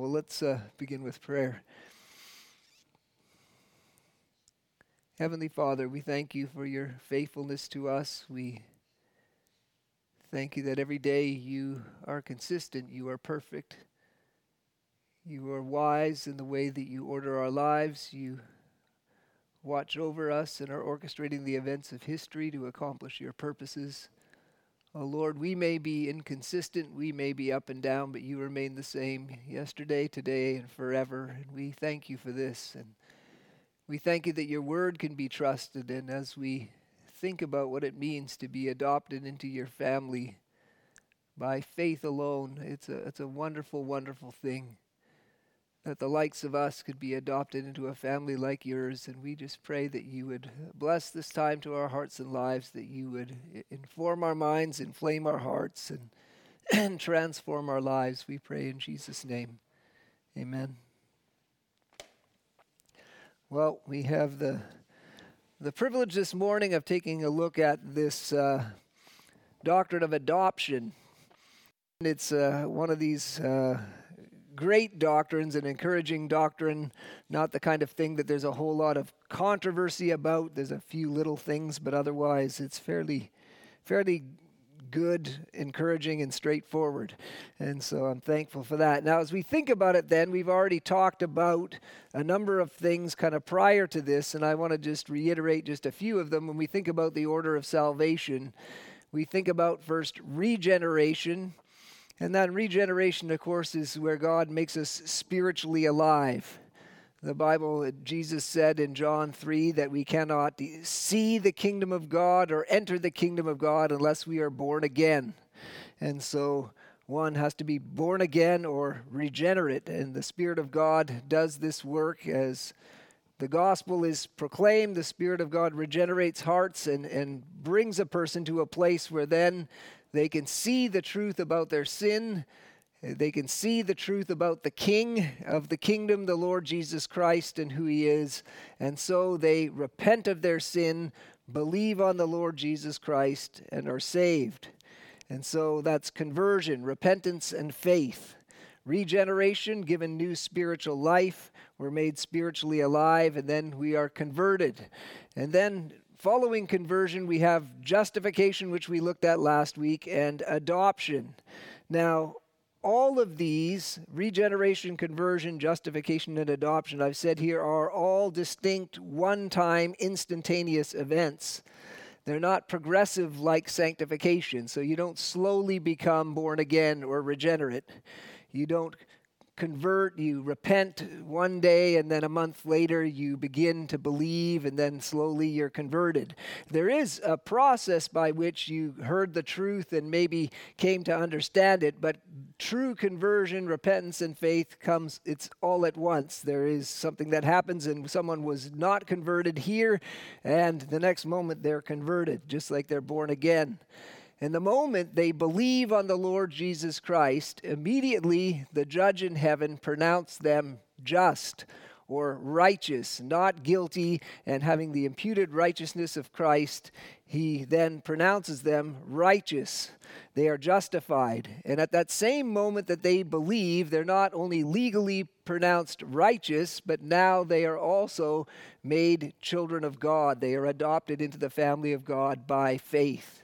Well, let's begin with prayer. Heavenly Father, we thank you for your faithfulness to us. We thank you that every day you are consistent, you are perfect. You are wise in the way that you order our lives. You watch over us and are orchestrating the events of history to accomplish your purposes. Oh Lord, we may be inconsistent, we may be up and down, but you remain the same yesterday, today, and forever. And we thank you for this. And we thank you that your word can be trusted. And as we think about what it means to be adopted into your family by faith alone, it's a wonderful, wonderful thing that the likes of us could be adopted into a family like yours. And we just pray that you would bless this time to our hearts and lives, that you would inform our minds, inflame our hearts, and transform our lives. We pray in Jesus' name. Amen. Well, we have the privilege this morning of taking a look at this doctrine of adoption. It's one of these great doctrines, an encouraging doctrine, not the kind of thing that there's a whole lot of controversy about. There's a few little things, but otherwise it's fairly good, encouraging, and straightforward. And so I'm thankful for that. Now, as we think about it then, we've already talked about a number of things kind of prior to this, and I want to just reiterate just a few of them. When we think about the order of salvation, we think about first regeneration. And that regeneration, of course, is where God makes us spiritually alive. The Bible, Jesus said in John 3 that we cannot see the kingdom of God or enter the kingdom of God unless we are born again. And so one has to be born again or regenerate. And the Spirit of God does this work as the gospel is proclaimed. The Spirit of God regenerates hearts and brings a person to a place where then they can see the truth about their sin. They can see the truth about the King of the kingdom, the Lord Jesus Christ, and who he is. And so they repent of their sin, believe on the Lord Jesus Christ, and are saved. And so that's conversion, repentance, and faith. Regeneration, given new spiritual life. We're made spiritually alive, and then we are converted. And then following conversion, we have justification, which we looked at last week, and adoption. Now, all of these, regeneration, conversion, justification, and adoption, I've said here, are all distinct, one-time, instantaneous events. They're not progressive like sanctification, so you don't slowly become born again or regenerate. You don't convert, you repent one day, and then a month later you begin to believe, and then slowly you're converted. There is a process by which you heard the truth and maybe came to understand it, but true conversion, repentance, and faith comes, it's all at once. There is something that happens, and someone was not converted here, and the next moment they're converted, just like they're born again. And the moment they believe on the Lord Jesus Christ, immediately the judge in heaven pronounced them just or righteous, not guilty, and having the imputed righteousness of Christ, he then pronounces them righteous. They are justified. And at that same moment that they believe, they're not only legally pronounced righteous, but now they are also made children of God. They are adopted into the family of God by faith.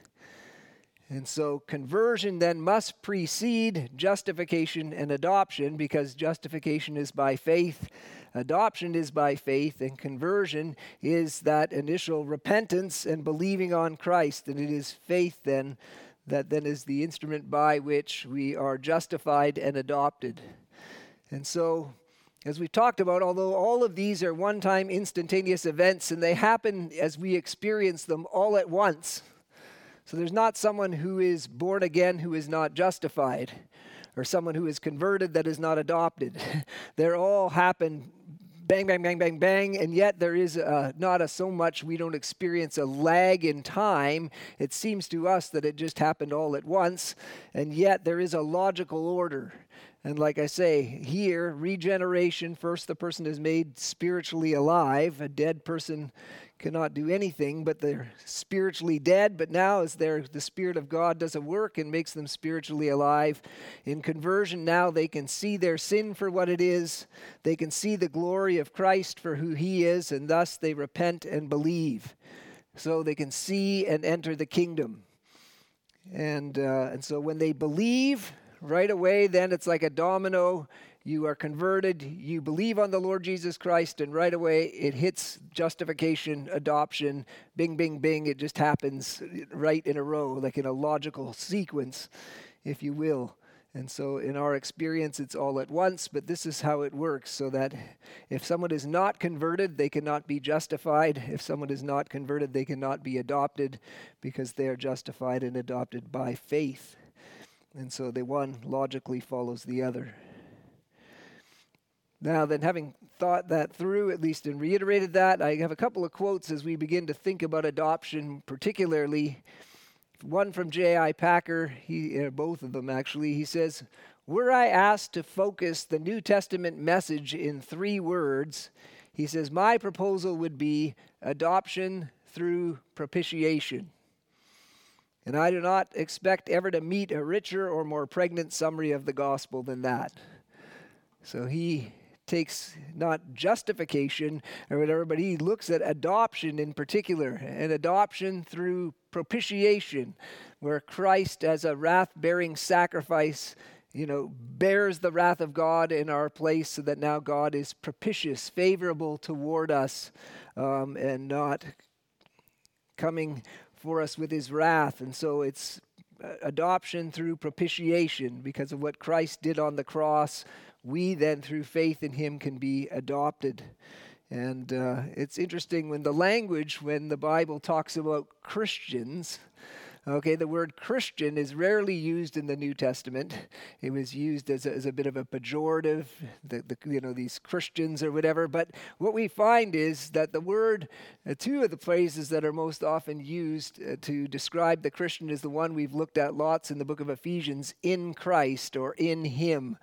And so conversion then must precede justification and adoption, because justification is by faith, adoption is by faith, and conversion is that initial repentance and believing on Christ. And it is faith then that then is the instrument by which we are justified and adopted. And so, as we've talked about, although all of these are one-time instantaneous events and they happen as we experience them all at once, so there's not someone who is born again who is not justified, or someone who is converted that is not adopted. They all happen bang, bang, bang, bang, bang, and yet there is not so much, we don't experience a lag in time. It seems to us that it just happened all at once, and yet there is a logical order. And like I say, here, regeneration, first the person is made spiritually alive. A dead person cannot do anything, but they're spiritually dead. But now as the Spirit of God does a work and makes them spiritually alive, in conversion now they can see their sin for what it is. They can see the glory of Christ for who he is, and thus they repent and believe. So they can see and enter the kingdom. And so when they believe, right away then it's like a domino. You are converted, you believe on the Lord Jesus Christ, and right away it hits justification, adoption, bing, bing, bing. It just happens right in a row, like in a logical sequence, if you will. And so in our experience, it's all at once, but this is how it works, so that if someone is not converted, they cannot be justified. If someone is not converted, they cannot be adopted, because they are justified and adopted by faith. And so the one logically follows the other. Now then, having thought that through, at least, and reiterated that, I have a couple of quotes as we begin to think about adoption, particularly one from J.I. Packer, both of them actually. He says, "Were I asked to focus the New Testament message in 3 words, he says, my proposal would be adoption through propitiation. And I do not expect ever to meet a richer or more pregnant summary of the gospel than that." So he takes not justification or whatever, but he looks at adoption in particular, and adoption through propitiation, where Christ as a wrath-bearing sacrifice, bears the wrath of God in our place, so that now God is propitious, favorable toward us, and not coming for us with his wrath. And so it's adoption through propitiation. Because of what Christ did on the cross, we then, through faith in him, can be adopted. And it's interesting when the Bible talks about Christians, okay, the word Christian is rarely used in the New Testament. It was used as a bit of a pejorative, these Christians or whatever. But what we find is that the word, 2 of the phrases that are most often used to describe the Christian is the one we've looked at lots in the book of Ephesians, in Christ or in him,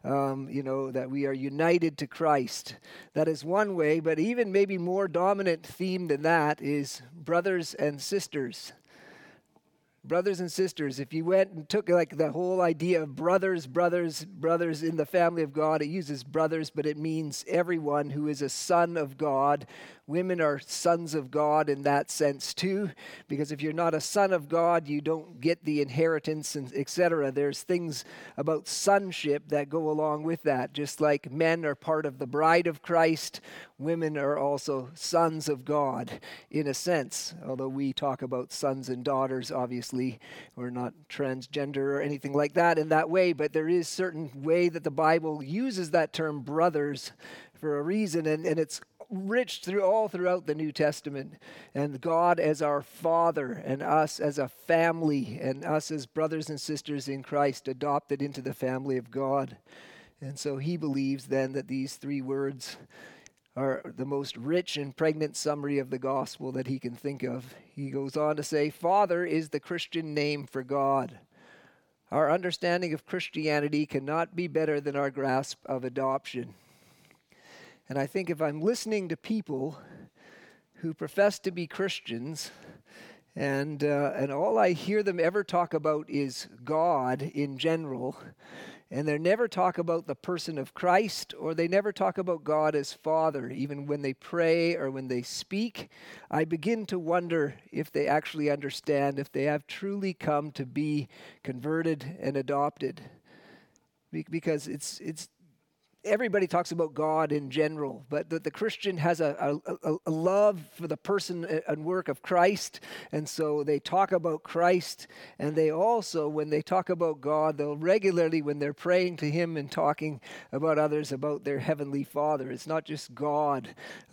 that we are united to Christ. That is one way, but even maybe more dominant theme than that is brothers and sisters. Brothers and sisters, if you went and took like the whole idea of brothers in the family of God, it uses brothers, but it means everyone who is a son of God. Women are sons of God in that sense too, because if you're not a son of God, you don't get the inheritance, and etc. There's things about sonship that go along with that. Just like men are part of the bride of Christ, women are also sons of God in a sense. Although we talk about sons and daughters, obviously, we're not transgender or anything like that in that way, but there is certain way that the Bible uses that term brothers for a reason, and it's rich throughout the New Testament. And God as our Father, and us as a family, and us as brothers and sisters in Christ, adopted into the family of God. And so he believes then that these 3 words are the most rich and pregnant summary of the gospel that he can think of. He goes on to say, Father is the Christian name for God. Our understanding of Christianity cannot be better than our grasp of adoption. And I think if I'm listening to people who profess to be Christians, and all I hear them ever talk about is God in general, and they never talk about the person of Christ, or they never talk about God as Father, even when they pray or when they speak, I begin to wonder if they actually understand, if they have truly come to be converted and adopted. Because it's everybody talks about God in general, but the Christian has a love for the person and work of Christ, and so they talk about Christ, and they also, when they talk about God, they'll regularly, when they're praying to him and talking about others, about their heavenly Father. It's not just God.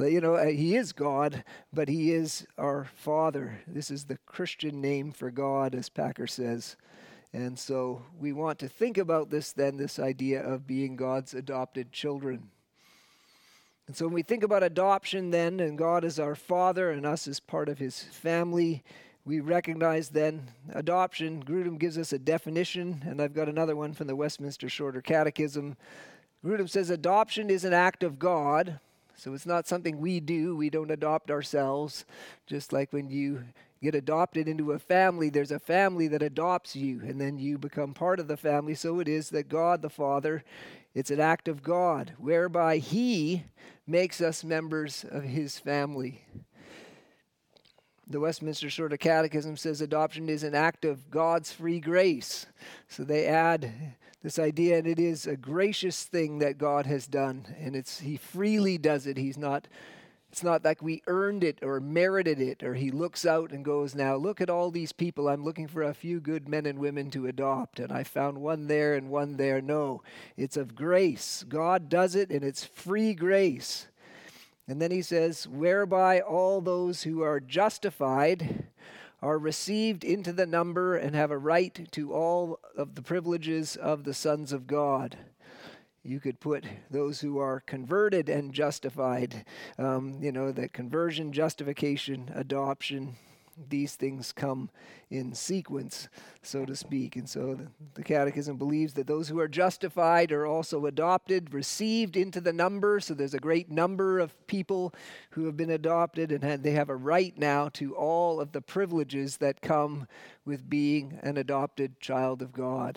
He is God, but he is our Father. This is the Christian name for God, as Packer says. And so we want to think about this idea of being God's adopted children. And so when we think about adoption then, and God as our Father and us as part of his family, we recognize then adoption. Grudem gives us a definition, and I've got another one from the Westminster Shorter Catechism. Grudem says adoption is an act of God, So it's not something we do. We don't adopt ourselves. Just like when you get adopted into a family, there's a family that adopts you, and then you become part of the family. So it is that God the Father, it's an act of God, whereby He makes us members of His family. The Westminster Shorter Catechism says adoption is an act of God's free grace. So they add this idea, and it is a gracious thing that God has done, and He freely does it. It's not like we earned it or merited it, or He looks out and goes, now look at all these people. I'm looking for a few good men and women to adopt, and I found one there and one there. No, it's of grace. God does it, and it's free grace. And then he says, whereby all those who are justified are received into the number and have a right to all of the privileges of the sons of God. You could put those who are converted and justified, that conversion, justification, adoption, these things come in sequence, so to speak. And so the Catechism believes that those who are justified are also adopted, received into the number. So there's a great number of people who have been adopted, and they have a right now to all of the privileges that come with being an adopted child of God.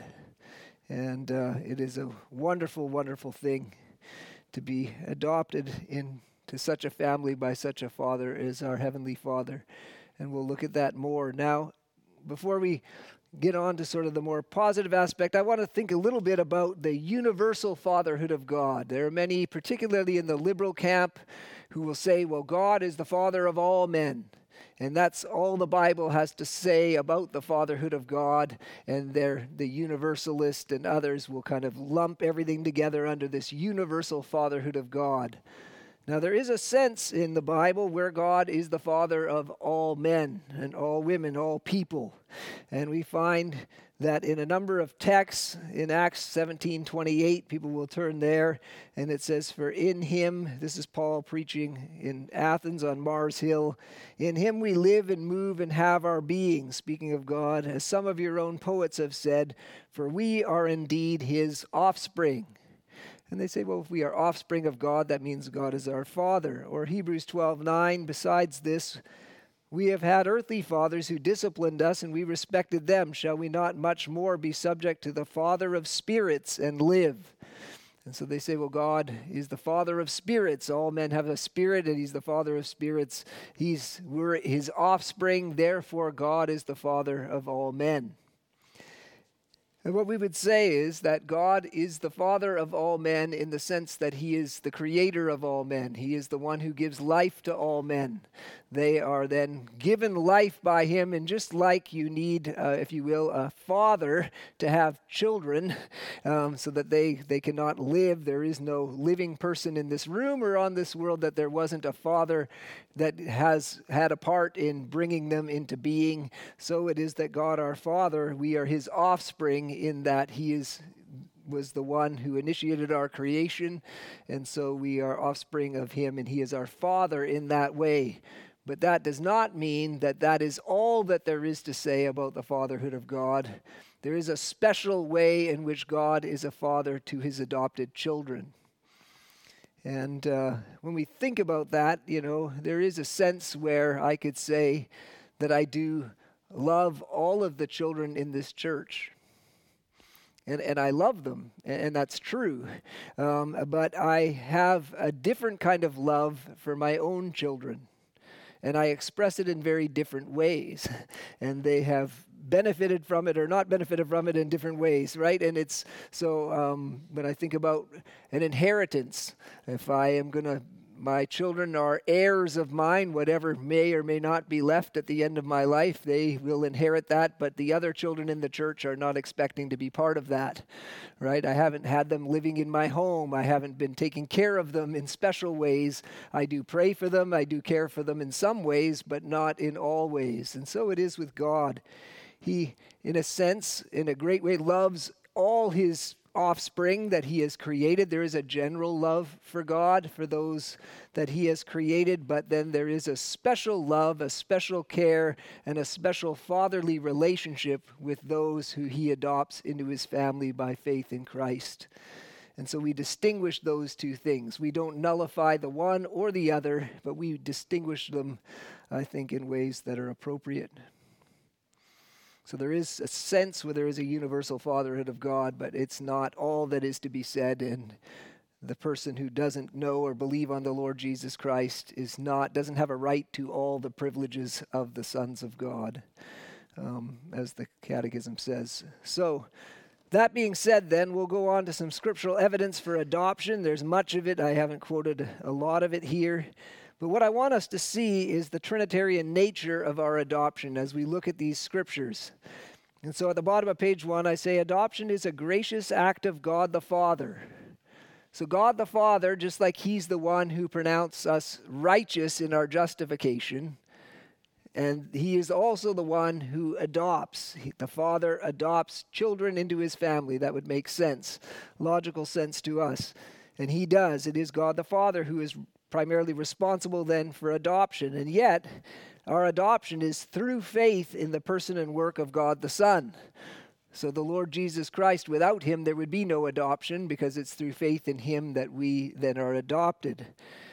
And it is a wonderful, wonderful thing to be adopted into such a family by such a Father as our Heavenly Father. And we'll look at that more. Now, before we get on to sort of the more positive aspect, I want to think a little bit about the universal fatherhood of God. There are many, particularly in the liberal camp, who will say, well, God is the Father of all men. And that's all the Bible has to say about the fatherhood of God. And the universalist and others will kind of lump everything together under this universal fatherhood of God. Now, there is a sense in the Bible where God is the Father of all men and all women, all people. And we find that in a number of texts in Acts 17:28, people will turn there, and it says, for in Him, this is Paul preaching in Athens on Mars Hill, in Him we live and move and have our being, speaking of God, as some of your own poets have said, for we are indeed His offspring. And they say, well, if we are offspring of God, that means God is our Father. Or Hebrews 12:9, besides this, we have had earthly fathers who disciplined us, and we respected them. Shall we not much more be subject to the Father of spirits and live? And so they say, well, God is the Father of spirits. All men have a spirit, and He's the Father of spirits. We're His offspring, therefore God is the Father of all men. And what we would say is that God is the Father of all men in the sense that He is the creator of all men. He is the one who gives life to all men. They are then given life by Him, and just like you need, if you will, a father to have children so that they cannot live. There is no living person in this room or on this world that there wasn't a father that has had a part in bringing them into being. So it is that God our Father, we are His offspring in that He was the one who initiated our creation, and so we are offspring of Him, and He is our Father in that way. But that does not mean that that is all that there is to say about the fatherhood of God. There is a special way in which God is a father to His adopted children. And when we think about that, there is a sense where I could say that I do love all of the children in this church. And I love them, and that's true. But I have a different kind of love for my own children. And I express it in very different ways. And they have benefited from it or not benefited from it in different ways, right? And it's so when I think about an inheritance, if my children are heirs of mine, whatever may or may not be left at the end of my life, they will inherit that, but the other children in the church are not expecting to be part of that, right? I haven't had them living in my home. I haven't been taking care of them in special ways. I do pray for them. I do care for them in some ways, but not in all ways. And so it is with God. He, in a sense, in a great way, loves all His offspring that He has created. There is a general love for God, for those that He has created, but then there is a special love, a special care, and a special fatherly relationship with those who He adopts into His family by faith in Christ. And so we distinguish those two things. We don't nullify the one or the other, but we distinguish them, I think, in ways that are appropriate. So there is a sense where there is a universal fatherhood of God, but it's not all that is to be said. And the person who doesn't know or believe on the Lord Jesus Christ doesn't have a right to all the privileges of the sons of God, as the Catechism says. So, that being said, then, we'll go on to some scriptural evidence for adoption. There's much of it. I haven't quoted a lot of it here. But what I want us to see is the Trinitarian nature of our adoption as we look at these scriptures. And so at the bottom of page 1, I say, adoption is a gracious act of God the Father. So God the Father, just like He's the one who pronounced us righteous in our justification, and He is also the one who adopts. The Father adopts children into His family. That would make sense, logical sense to us. And He does. It is God the Father who is primarily responsible then for adoption. And yet, our adoption is through faith in the person and work of God the Son. So the Lord Jesus Christ, without Him, there would be no adoption, because it's through faith in Him that we then are adopted.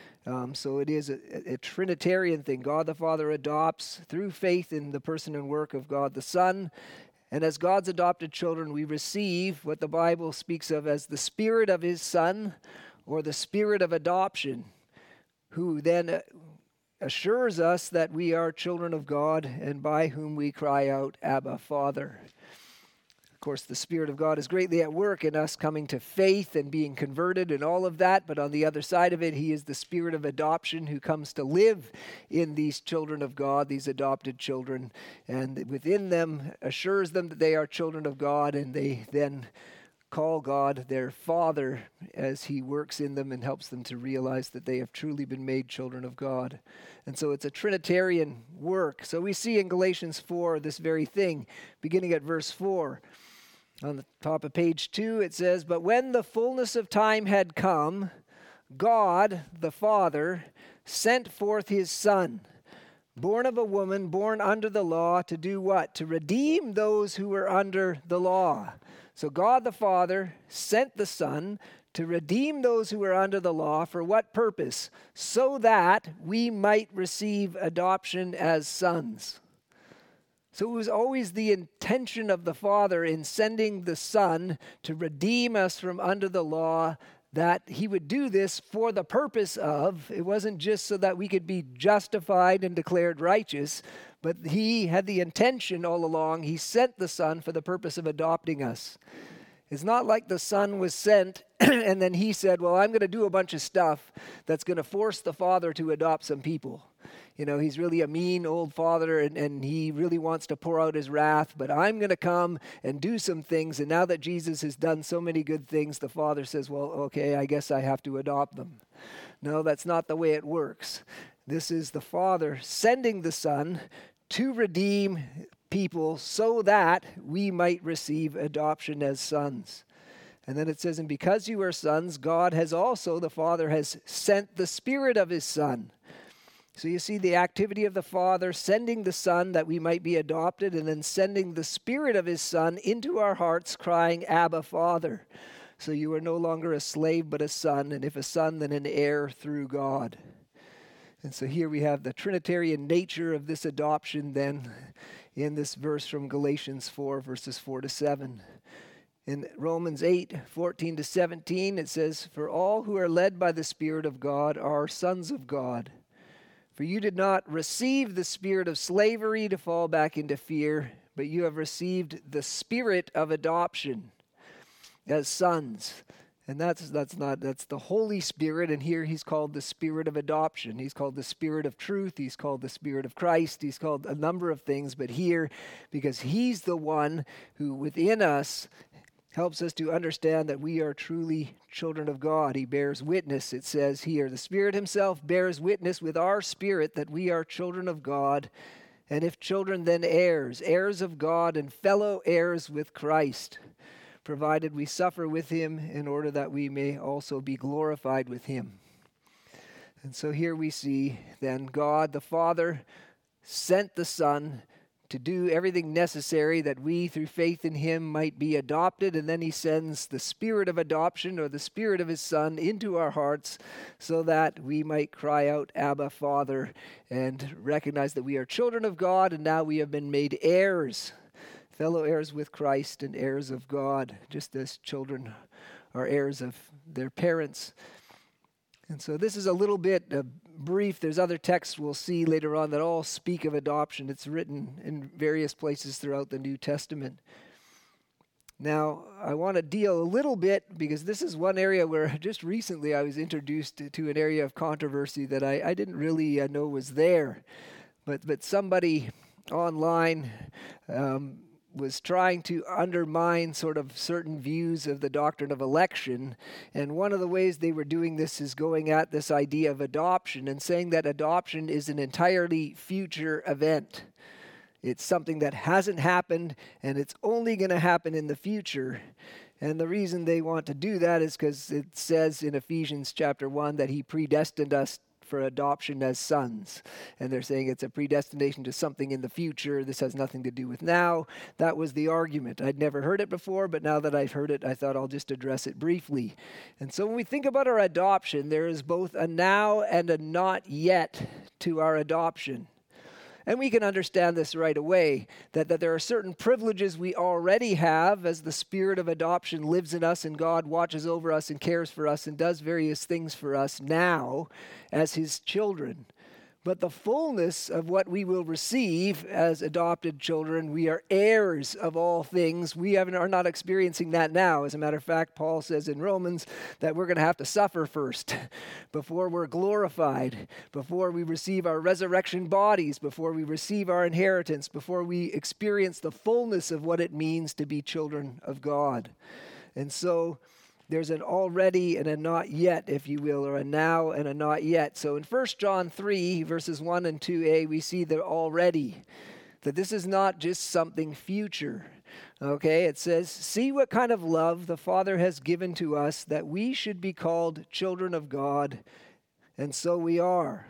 So it is a Trinitarian thing. God the Father adopts through faith in the person and work of God the Son. And as God's adopted children, we receive what the Bible speaks of as the Spirit of His Son, or the Spirit of adoption, who then assures us that we are children of God, and by whom we cry out, Abba, Father. Of course, the Spirit of God is greatly at work in us coming to faith and being converted and all of that, but on the other side of it, He is the Spirit of adoption who comes to live in these children of God, these adopted children, and within them assures them that they are children of God, and they then call God their Father as He works in them and helps them to realize that they have truly been made children of God. And so it's a Trinitarian work. So we see in Galatians 4 this very thing, beginning at verse 4. On the top of page 2, it says, "But when the fullness of time had come, God, the Father, sent forth His Son, born of a woman, born under the law, to do what? To redeem those who were under the law." So God the Father sent the Son to redeem those who were under the law. For what purpose? So that we might receive adoption as sons. So it was always the intention of the Father in sending the Son to redeem us from under the law, that He would do this for the purpose of, it wasn't just so that we could be justified and declared righteous, but He had the intention all along. He sent the Son for the purpose of adopting us. It's not like the Son was sent and then He said, well, I'm going to do a bunch of stuff that's going to force the Father to adopt some people. You know, He's really a mean old father, and He really wants to pour out His wrath, but I'm going to come and do some things. And now that Jesus has done so many good things, the Father says, well, okay, I guess I have to adopt them. No, that's not the way it works. This is the Father sending the Son to redeem people so that we might receive adoption as sons. And then it says, and because you are sons, God has also, the Father has sent the Spirit of His Son. So you see the activity of the Father sending the Son that we might be adopted, and then sending the Spirit of His Son into our hearts, crying, Abba, Father. So you are no longer a slave but a son, and if a son, then an heir through God. And so here we have the Trinitarian nature of this adoption then in this verse from Galatians 4, verses 4 to 7. In Romans 8, 14 to 17, it says, "For all who are led by the Spirit of God are sons of God. For you did not receive the spirit of slavery to fall back into fear, but you have received the Spirit of adoption as sons." And that's the Holy Spirit, and here He's called the Spirit of adoption. He's called the Spirit of truth. He's called the Spirit of Christ. He's called a number of things, but here, because He's the one who within us helps us to understand that we are truly children of God. He bears witness, it says here. The Spirit Himself bears witness with our spirit that we are children of God, and if children, then heirs, heirs of God and fellow heirs with Christ, provided we suffer with Him in order that we may also be glorified with Him. And so here we see then God the Father sent the Son to do everything necessary that we, through faith in him, might be adopted. And then he sends the spirit of adoption, or the spirit of his Son, into our hearts so that we might cry out, Abba, Father, and recognize that we are children of God, and now we have been made heirs, fellow heirs with Christ and heirs of God, just as children are heirs of their parents. And so this is a little bit brief. There's other texts we'll see later on that all speak of adoption. It's written in various places throughout the New Testament. Now, I want to deal a little bit, because this is one area where just recently I was introduced to an area of controversy that I didn't really know was there. But somebody online was trying to undermine sort of certain views of the doctrine of election. And one of the ways they were doing this is going at this idea of adoption and saying that adoption is an entirely future event. It's something that hasn't happened, and it's only going to happen in the future. And the reason they want to do that is because it says in Ephesians chapter 1 that he predestined us for adoption as sons. And they're saying it's a predestination to something in the future. This has nothing to do with now. That was the argument. I'd never heard it before, but now that I've heard it, I thought I'll just address it briefly. And so when we think about our adoption, there is both a now and a not yet to our adoption. And we can understand this right away, that there are certain privileges we already have as the spirit of adoption lives in us and God watches over us and cares for us and does various things for us now as his children. But the fullness of what we will receive as adopted children, we are heirs of all things. We are not experiencing that now. As a matter of fact, Paul says in Romans that we're going to have to suffer first before we're glorified, before we receive our resurrection bodies, before we receive our inheritance, before we experience the fullness of what it means to be children of God. And so there's an already and a not yet, if you will, or a now and a not yet. So in 1 John 3, verses 1 and 2a, we see the already, that this is not just something future. Okay, it says, see what kind of love the Father has given to us, that we should be called children of God, and so we are.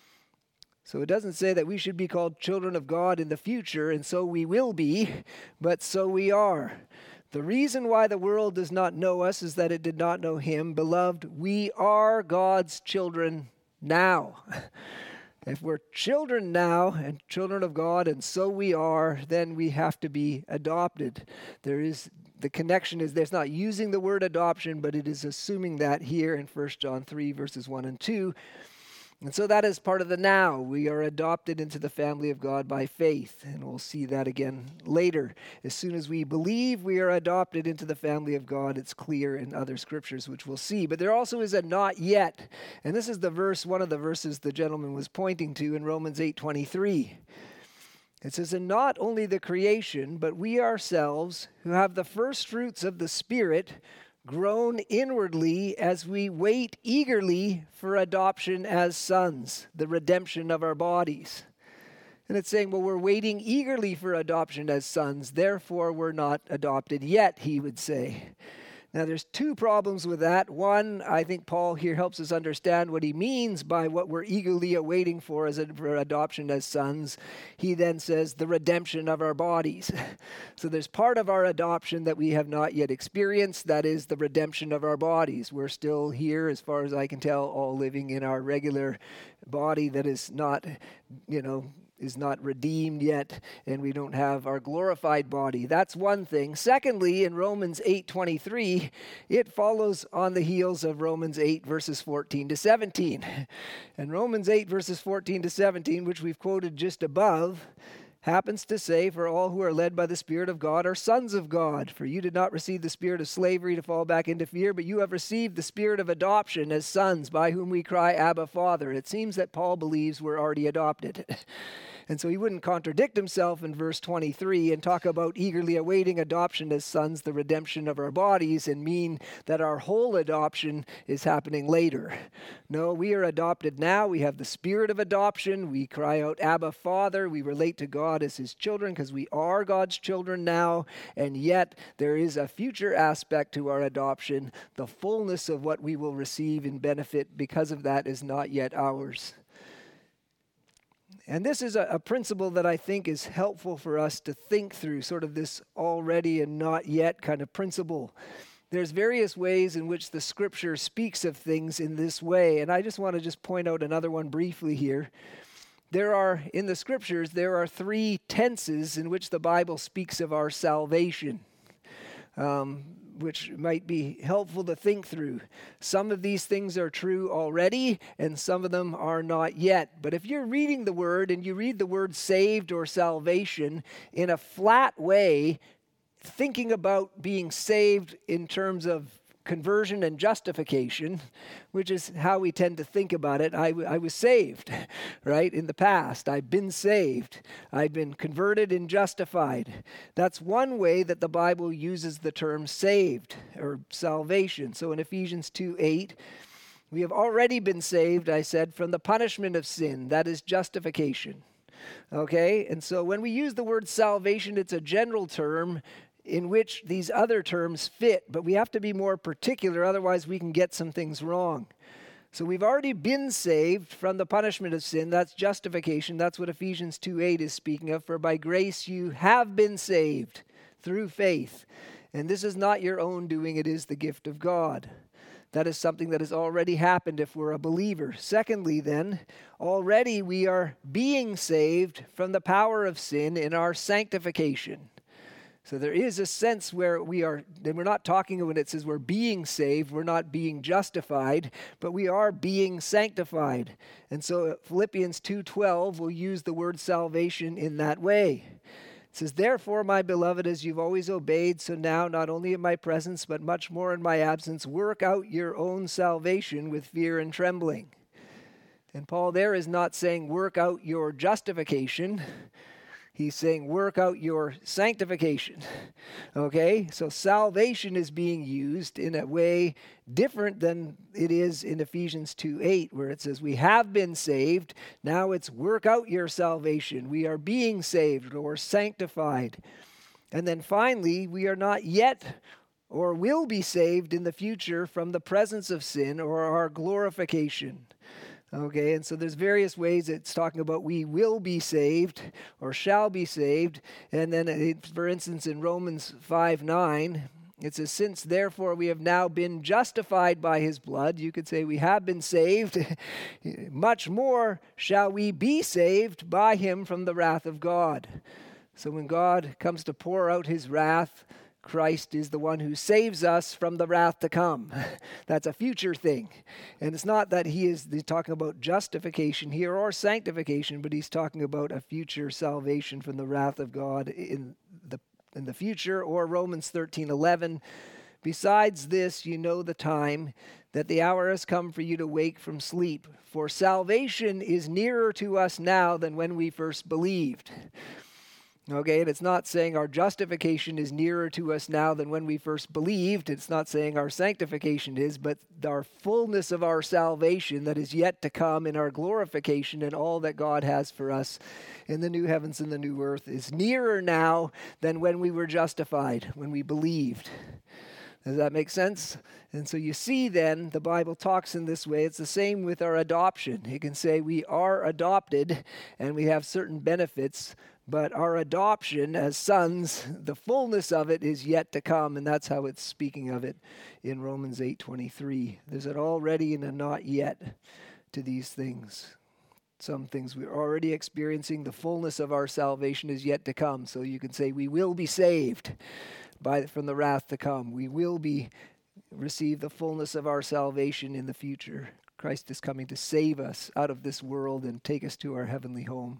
So it doesn't say that we should be called children of God in the future, and so we will be, but so we are. The reason why the world does not know us is that it did not know him. Beloved, we are God's children now. If we're children now and children of God, and so we are, then we have to be adopted. The connection is there's not using the word adoption, but it is assuming that here in 1 John 3, verses 1 and 2. And so that is part of the now. We are adopted into the family of God by faith. And we'll see that again later. As soon as we believe we are adopted into the family of God, it's clear in other scriptures, which we'll see. But there also is a not yet. And this is the verse, one of the verses the gentleman was pointing to in Romans 8:23. It says, and not only the creation, but we ourselves, who have the first fruits of the Spirit, groan inwardly as we wait eagerly for adoption as sons, the redemption of our bodies. And it's saying, well, we're waiting eagerly for adoption as sons, therefore we're not adopted yet, he would say. Now, there's two problems with that. One, I think Paul here helps us understand what he means by what we're eagerly awaiting for adoption as sons. He then says the redemption of our bodies. So there's part of our adoption that we have not yet experienced. That is the redemption of our bodies. We're still here, as far as I can tell, all living in our regular body that is not, is not redeemed yet, and we don't have our glorified body. That's one thing. Secondly, in Romans 8:23, it follows on the heels of Romans 8, verses 14 to 17. And Romans 8, verses 14 to 17, which we've quoted just above, happens to say, for all who are led by the Spirit of God are sons of God. For you did not receive the spirit of slavery to fall back into fear, but you have received the spirit of adoption as sons, by whom we cry, Abba, Father. It seems that Paul believes we're already adopted. And so he wouldn't contradict himself in verse 23 and talk about eagerly awaiting adoption as sons, the redemption of our bodies, and mean that our whole adoption is happening later. No, we are adopted now. We have the spirit of adoption. We cry out, Abba, Father. We relate to God as his children because we are God's children now. And yet there is a future aspect to our adoption. The fullness of what we will receive in benefit because of that is not yet ours. And this is a principle that I think is helpful for us to think through, sort of this already and not yet kind of principle. There's various ways in which the Scripture speaks of things in this way, and I just want to point out another one briefly here. In the Scriptures, there are 3 tenses in which the Bible speaks of our salvation, which might be helpful to think through. Some of these things are true already, and some of them are not yet. But if you're reading the Word and you read the word saved or salvation in a flat way, thinking about being saved in terms of conversion and justification, which is how we tend to think about it. I was saved, right, in the past. I've been saved. I've been converted and justified. That's one way that the Bible uses the term saved or salvation. So in Ephesians 2:8, we have already been saved, I said, from the punishment of sin. That is justification. Okay? And so when we use the word salvation, it's a general term in which these other terms fit, but we have to be more particular, otherwise we can get some things wrong. So we've already been saved from the punishment of sin. That's justification. That's what Ephesians 2:8 is speaking of. For by grace you have been saved through faith. And this is not your own doing, it is the gift of God. That is something that has already happened if we're a believer. Secondly, then, already we are being saved from the power of sin in our sanctification. So there is a sense where we're not talking when it says we're being saved, we're not being justified, but we are being sanctified. And so Philippians 2:12 will use the word salvation in that way. It says, therefore, my beloved, as you've always obeyed, so now, not only in my presence, but much more in my absence, work out your own salvation with fear and trembling. And Paul there is not saying work out your justification. He's saying work out your sanctification, okay? So salvation is being used in a way different than it is in Ephesians 2:8, where it says we have been saved. Now it's work out your salvation. We are being saved or sanctified. And then finally, we are not yet or will be saved in the future from the presence of sin or our glorification. Okay, and so there's various ways it's talking about we will be saved or shall be saved. And then, for instance, in Romans 5:9, it says, since therefore we have now been justified by his blood, you could say we have been saved, much more shall we be saved by him from the wrath of God. So when God comes to pour out his wrath, Christ is the one who saves us from the wrath to come. That's a future thing. And it's not that he's talking about justification here or sanctification, but he's talking about a future salvation from the wrath of God in the future. Or Romans 13:11, besides this, you know the time, that the hour has come for you to wake from sleep. For salvation is nearer to us now than when we first believed. Okay, and it's not saying our justification is nearer to us now than when we first believed. It's not saying our sanctification is, but our fullness of our salvation that is yet to come in our glorification and all that God has for us in the new heavens and the new earth is nearer now than when we were justified, when we believed. Does that make sense? And so you see then, the Bible talks in this way. It's the same with our adoption. It can say we are adopted and we have certain benefits, but our adoption as sons, the fullness of it is yet to come, and that's how it's speaking of it in Romans 8:23. There's an already and a not yet to these things. Some things we're already experiencing. The fullness of our salvation is yet to come. So you can say we will be saved from the wrath to come. We will receive the fullness of our salvation in the future. Christ is coming to save us out of this world and take us to our heavenly home.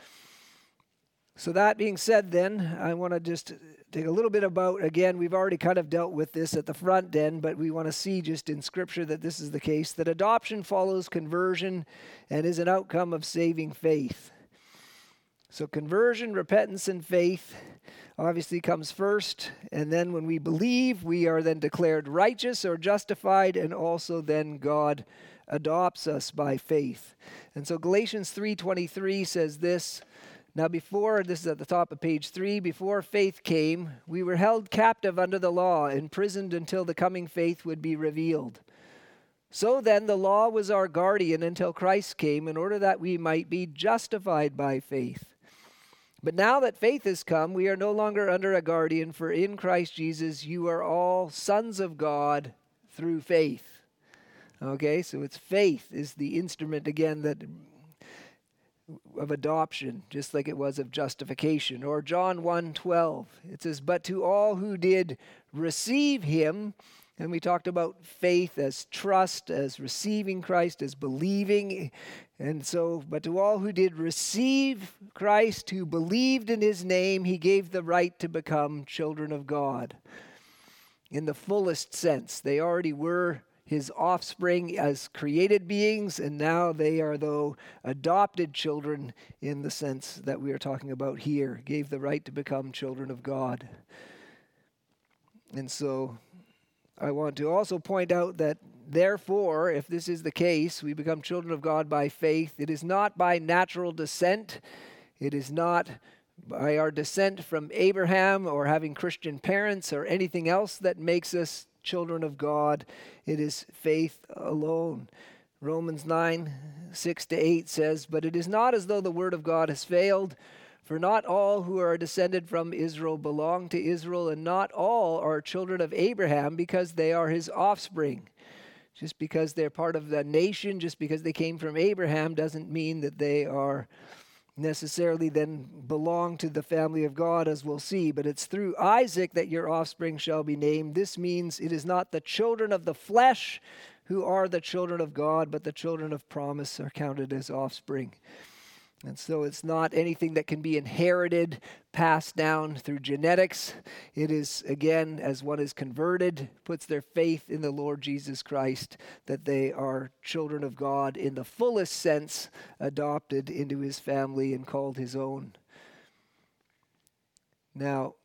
So that being said then, I want to just take a little bit about, again, we've already kind of dealt with this at the front end, but we want to see just in Scripture that this is the case, that adoption follows conversion and is an outcome of saving faith. So conversion, repentance, and faith obviously comes first, and then when we believe, we are then declared righteous or justified, and also then God adopts us by faith. And so Galatians 3:23 says this, now this is at the top of page 3, before faith came, we were held captive under the law, imprisoned until the coming faith would be revealed. So then the law was our guardian until Christ came, in order that we might be justified by faith. But now that faith has come, we are no longer under a guardian, for in Christ Jesus you are all sons of God through faith. Okay, so it's faith is the instrument again that of adoption, just like it was of justification. Or John 1:12, it says, "But to all who did receive him," and we talked about faith as trust, as receiving Christ, as believing. And so, but to all who did receive Christ, who believed in his name, he gave the right to become children of God. In the fullest sense, they already were his offspring as created beings, and now they are, though, adopted children in the sense that we are talking about here. Gave the right to become children of God. And so I want to also point out that, therefore, if this is the case, we become children of God by faith. It is not by natural descent. It is not by our descent from Abraham or having Christian parents or anything else that makes us children of God. It is faith alone. Romans 9:6-8 says, "But it is not as though the word of God has failed, for not all who are descended from Israel belong to Israel, and not all are children of Abraham because they are his offspring." Just because they're part of the nation, just because they came from Abraham, doesn't mean that they are necessarily then belong to the family of God, as we'll see. But it's through Isaac that your offspring shall be named. This means it is not the children of the flesh who are the children of God, but the children of promise are counted as offspring. And so it's not anything that can be inherited, passed down through genetics. It is, again, as one is converted, puts their faith in the Lord Jesus Christ, that they are children of God in the fullest sense, adopted into his family and called his own. Now,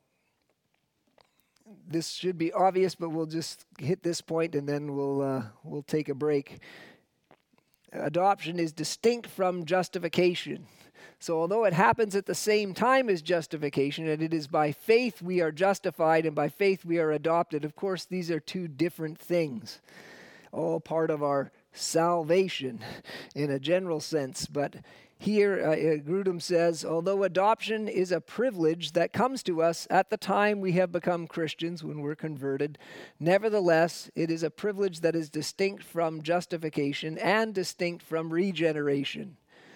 this should be obvious, but we'll just hit this point and then we'll take a break. Adoption is distinct from justification. So although it happens at the same time as justification, and it is by faith we are justified and by faith we are adopted, of course these are two different things, all part of our salvation in a general sense. But here Grudem says, although adoption is a privilege that comes to us at the time we have become Christians, when we're converted, nevertheless it is a privilege that is distinct from justification and distinct from regeneration.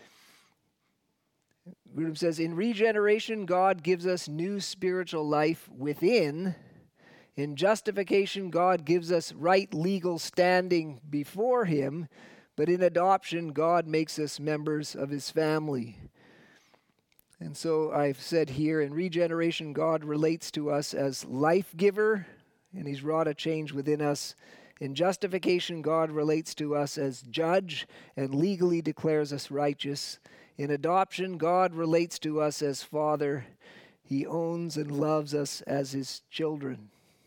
Grudem says, in regeneration, God gives us new spiritual life within. In justification, God gives us right legal standing before him. But in adoption, God makes us members of his family. And so I've said here, in regeneration, God relates to us as life giver, and he's wrought a change within us. In justification, God relates to us as judge and legally declares us righteous. In adoption, God relates to us as Father. He owns and loves us as his children.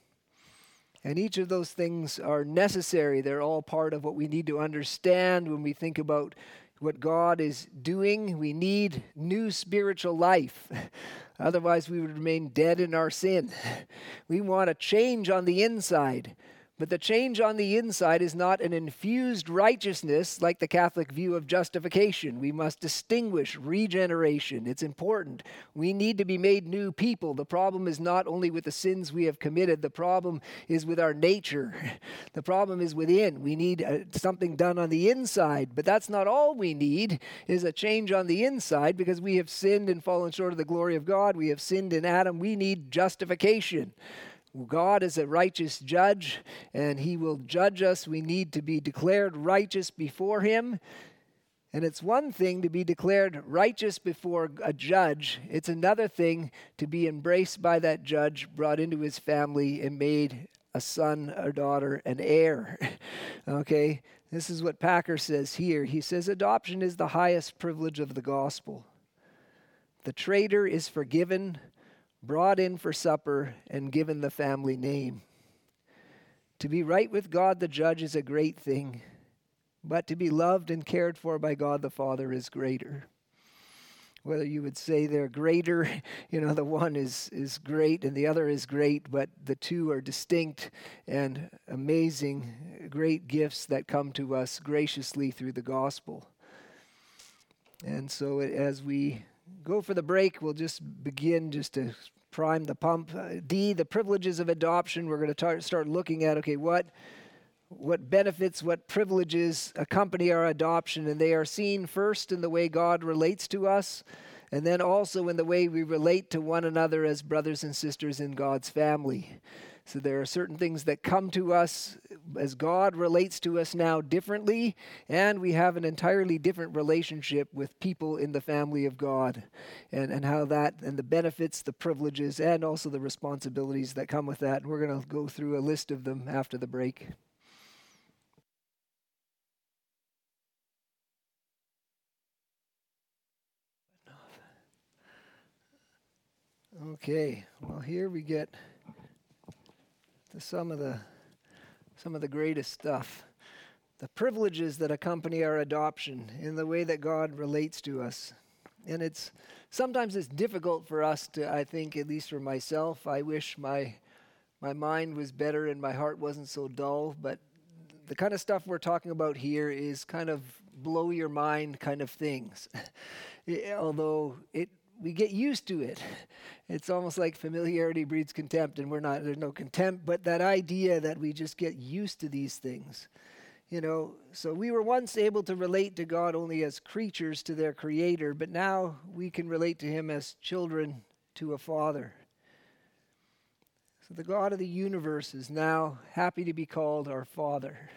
And each of those things are necessary. They're all part of what we need to understand when we think about what God is doing. We need new spiritual life. Otherwise, we would remain dead in our sin. We want a change on the inside. But the change on the inside is not an infused righteousness like the Catholic view of justification. We must distinguish regeneration. It's important. We need to be made new people. The problem is not only with the sins we have committed. The problem is with our nature. The problem is within. We need something done on the inside. But that's not all we need, is a change on the inside, because we have sinned and fallen short of the glory of God. We have sinned in Adam. We need justification. God is a righteous judge, and he will judge us. We need to be declared righteous before him. And it's one thing to be declared righteous before a judge. It's another thing to be embraced by that judge, brought into his family, and made a son, a daughter, an heir. Okay? This is what Packer says here. He says, adoption is the highest privilege of the gospel. The traitor is forgiven, brought in for supper, and given the family name. To be right with God the judge is a great thing, but to be loved and cared for by God the Father is greater. whether you would say they're greater. The one is great and the other is great, but the two are distinct and amazing, great gifts that come to us graciously through the gospel. And so as we go for the break, we'll just begin just to prime the pump. D, the privileges of adoption. We're going to start looking at, okay, what benefits, what privileges accompany our adoption, and they are seen first in the way God relates to us, and then also in the way we relate to one another as brothers and sisters in God's family. So there are certain things that come to us as God relates to us now differently, and we have an entirely different relationship with people in the family of God, and how that, and the benefits, the privileges, and also the responsibilities that come with that. And we're going to go through a list of them after the break. Okay, well, here we get to some of the greatest stuff. The privileges that accompany our adoption in the way that God relates to us. And sometimes it's difficult for us to, I think, at least for myself, I wish my mind was better and my heart wasn't so dull, but the kind of stuff we're talking about here is kind of blow your mind kind of things. Although we get used to it. It's almost like familiarity breeds contempt, and there's no contempt, but that idea that we just get used to these things. So we were once able to relate to God only as creatures to their Creator, but now we can relate to Him as children to a Father. So the God of the universe is now happy to be called our Father.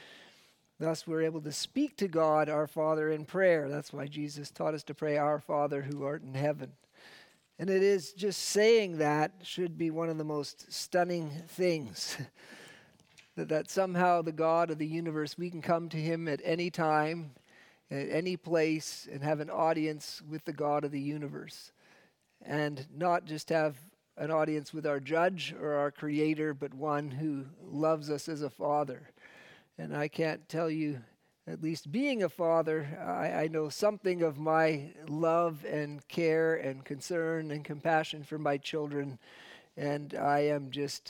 Thus, we're able to speak to God, our Father, in prayer. That's why Jesus taught us to pray, Our Father who art in heaven. And it is just saying that should be one of the most stunning things. that somehow the God of the universe, we can come to Him at any time, at any place, and have an audience with the God of the universe. And not just have an audience with our judge or our Creator, but one who loves us as a Father. And I can't tell you, at least being a father, I know something of my love and care and concern and compassion for my children. And I am just,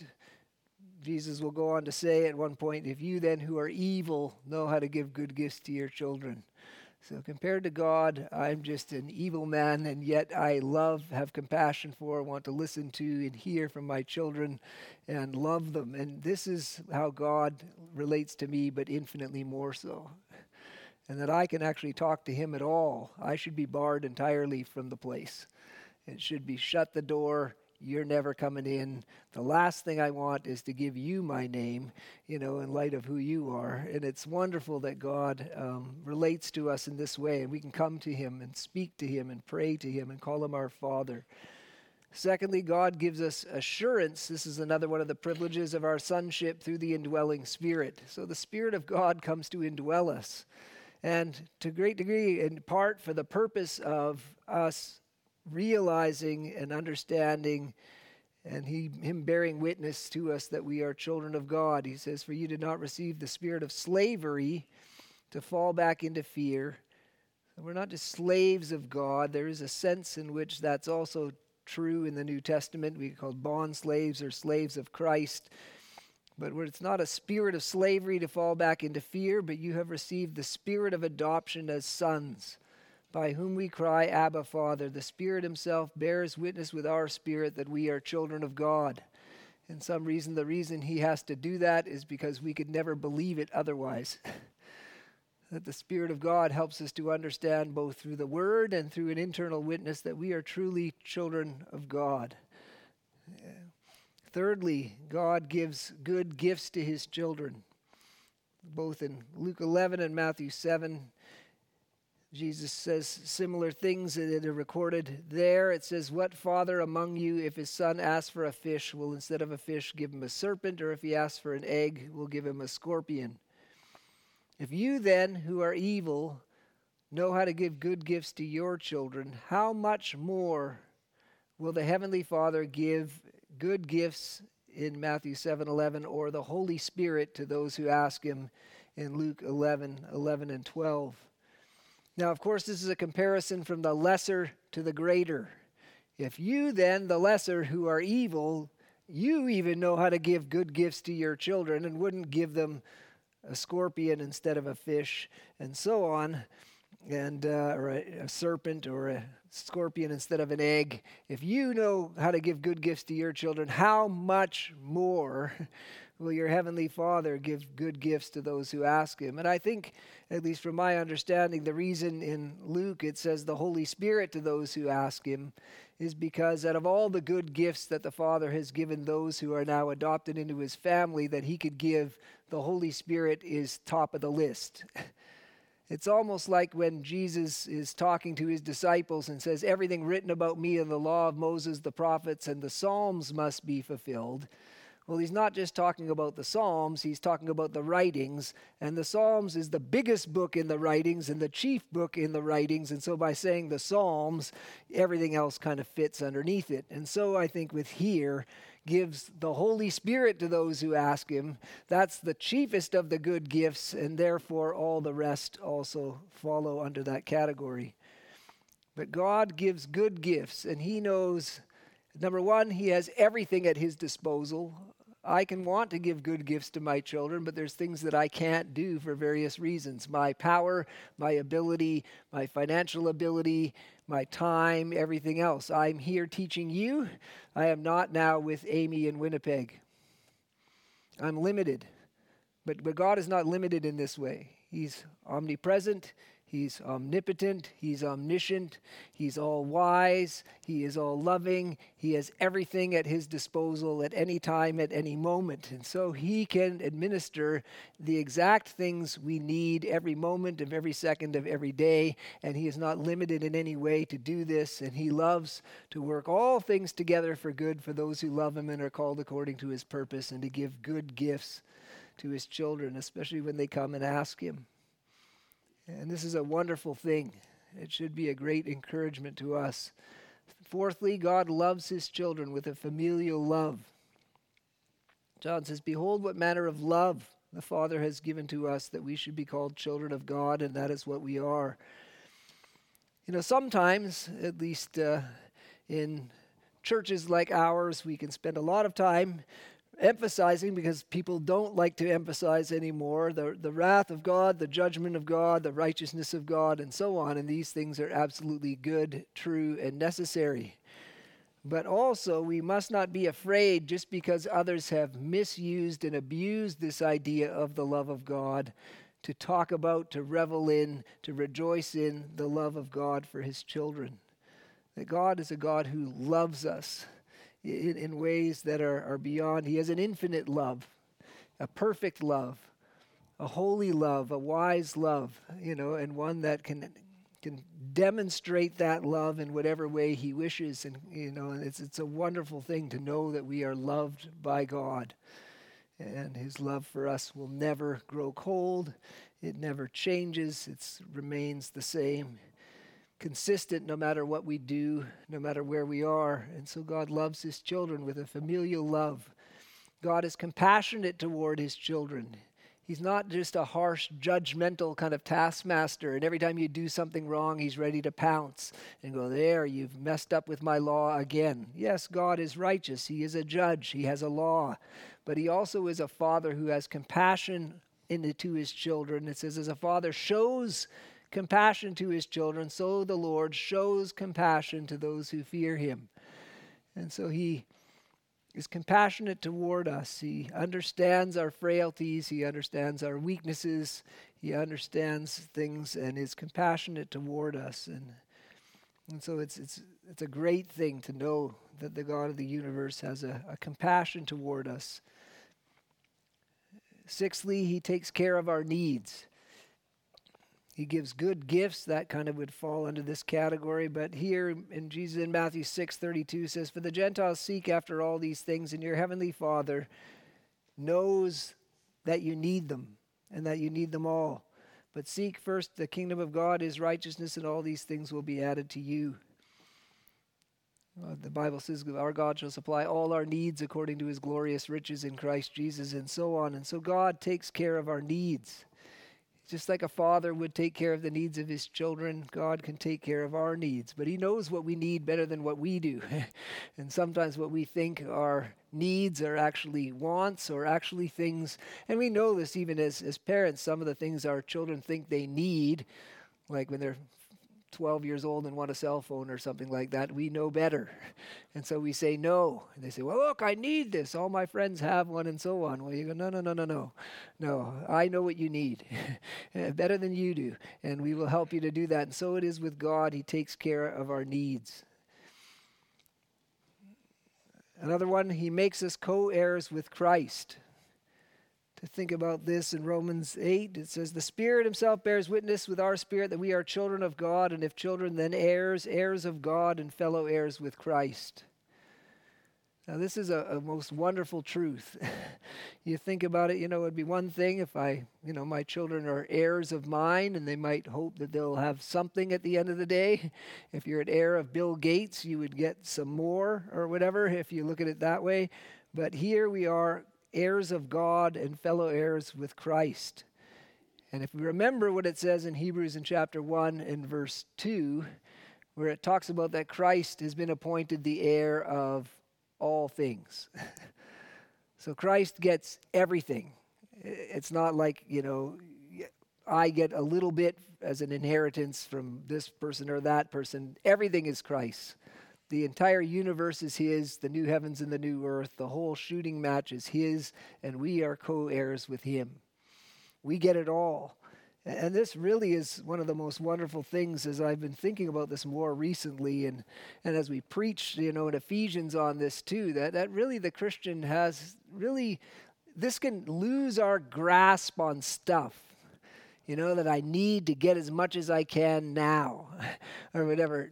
Jesus will go on to say at one point, if you then who are evil know how to give good gifts to your children. So compared to God, I'm just an evil man, and yet I have compassion for, want to listen to and hear from my children and love them. And this is how God relates to me, but infinitely more so. And that I can actually talk to Him at all. I should be barred entirely from the place. It should be shut the door. You're never coming in. The last thing I want is to give you my name, in light of who you are. And it's wonderful that God relates to us in this way, and we can come to Him and speak to Him and pray to Him and call Him our Father. Secondly, God gives us assurance. This is another one of the privileges of our sonship through the indwelling Spirit. So the Spirit of God comes to indwell us. And to a great degree, in part for the purpose of us realizing and understanding, and Him bearing witness to us that we are children of God. He says, for you did not receive the spirit of slavery to fall back into fear. So we're not just slaves of God. There is a sense in which that's also true in the New Testament. We call bond slaves or slaves of Christ. But where it's not a spirit of slavery to fall back into fear, but you have received the spirit of adoption as sons, by whom we cry, Abba, Father. The Spirit Himself bears witness with our spirit that we are children of God. And the reason He has to do that is because we could never believe it otherwise. That the Spirit of God helps us to understand both through the Word and through an internal witness that we are truly children of God. Thirdly, God gives good gifts to His children. Both in Luke 11 and Matthew 7, Jesus says similar things that are recorded there. It says, what father among you, if his son asks for a fish, will instead of a fish give him a serpent? Or if he asks for an egg, will give him a scorpion? If you then, who are evil, know how to give good gifts to your children, how much more will the Heavenly Father give good gifts in Matthew 7:11, or the Holy Spirit to those who ask Him in Luke 11:11 and 12? Now, of course, this is a comparison from the lesser to the greater. If you then, the lesser, who are evil, you even know how to give good gifts to your children and wouldn't give them a scorpion instead of a fish, and so on, and or a serpent or a scorpion instead of an egg. If you know how to give good gifts to your children, how much more will your heavenly Father give good gifts to those who ask him? And I think, at least from my understanding, the reason in Luke it says the Holy Spirit to those who ask him is because out of all the good gifts that the Father has given those who are now adopted into his family that he could give, the Holy Spirit is top of the list. It's almost like when Jesus is talking to his disciples and says, everything written about me in the law of Moses, the prophets, and the Psalms must be fulfilled. Well, he's not just talking about the Psalms, he's talking about the writings, and the Psalms is the biggest book in the writings and the chief book in the writings, and so by saying the Psalms, everything else kind of fits underneath it. And so I think with here, gives the Holy Spirit to those who ask him. That's the chiefest of the good gifts, and therefore all the rest also follow under that category. But God gives good gifts, and he knows, number one, he has everything at his disposal. I can want to give good gifts to my children, but there's things that I can't do for various reasons. My power, my ability, my financial ability, my time, everything else. I'm here teaching you. I am not now with Amy in Winnipeg. I'm limited. But God is not limited in this way. He's omnipresent. He's omnipotent, he's omniscient, he's all wise, he is all loving, he has everything at his disposal at any time, at any moment. And so he can administer the exact things we need every moment of every second of every day, and he is not limited in any way to do this, and he loves to work all things together for good for those who love him and are called according to his purpose, and to give good gifts to his children, especially when they come and ask him. And this is a wonderful thing. It should be a great encouragement to us. Fourthly, God loves his children with a familial love. John says, behold what manner of love the Father has given to us that we should be called children of God, and that is what we are. You know, sometimes, at least in churches like ours, we can spend a lot of time emphasizing, because people don't like to emphasize anymore, the wrath of God, the judgment of God, the righteousness of God, and so on. And these things are absolutely good, true, and necessary. But also, we must not be afraid just because others have misused and abused this idea of the love of God to talk about, to revel in, to rejoice in the love of God for his children. That God is a God who loves us in ways that are beyond. He has an infinite love, a perfect love, a holy love, a wise love, and one that can demonstrate that love in whatever way he wishes. And, it's a wonderful thing to know that we are loved by God. And his love for us will never grow cold. It never changes. It remains the same, consistent no matter what we do, no matter where we are. And so God loves his children with a familial love. God is compassionate toward his children. He's not just a harsh, judgmental kind of taskmaster, and every time you do something wrong, he's ready to pounce and go, there, you've messed up with my law again. Yes, God is righteous. He is a judge. He has a law. But he also is a father who has compassion to his children. It says, as a father shows compassion to his children, so the Lord shows compassion to those who fear him. And so he is compassionate toward us. He understands our frailties. He understands our weaknesses. He understands things and is compassionate toward us. And so it's a great thing to know that the God of the universe has a compassion toward us. Sixthly, he takes care of our needs. He gives good gifts. That kind of would fall under this category. But here in Jesus in Matthew 6:32 says, for the Gentiles seek after all these things, and your heavenly Father knows that you need them and that you need them all. But seek first the kingdom of God, his righteousness, and all these things will be added to you. The Bible says our God shall supply all our needs according to his glorious riches in Christ Jesus, and so on. And so God takes care of our needs. Just like a father would take care of the needs of his children, God can take care of our needs. But he knows what we need better than what we do. And sometimes what we think are needs are actually wants or actually things. And we know this even as parents. Some of the things our children think they need, like when they're 12 years old and want a cell phone or something like that, we know better. And so we say no. And they say, well, look, I need this. All my friends have one and so on. Well, you go, no. No, I know what you need better than you do. And we will help you to do that. And so it is with God. He takes care of our needs. Another one, he makes us co-heirs with Christ. To think about this in Romans 8, it says, the Spirit himself bears witness with our spirit that we are children of God, and if children, then heirs, heirs of God, and fellow heirs with Christ. Now, this is a most wonderful truth. You think about it, it'd be one thing if my children are heirs of mine, and they might hope that they'll have something at the end of the day. If you're an heir of Bill Gates, you would get some more or whatever, if you look at it that way. But here we are, heirs of God and fellow heirs with Christ. And if we remember what it says in Hebrews in chapter 1 and verse 2, where it talks about that Christ has been appointed the heir of all things. So Christ gets everything. It's not like, I get a little bit as an inheritance from this person or that person. Everything is Christ's. The entire universe is his, the new heavens and the new earth. The whole shooting match is his, and we are co-heirs with him. We get it all. And this really is one of the most wonderful things as I've been thinking about this more recently, and as we preached, in Ephesians on this too, that really the Christian has really, this can lose our grasp on stuff. That I need to get as much as I can now, or whatever.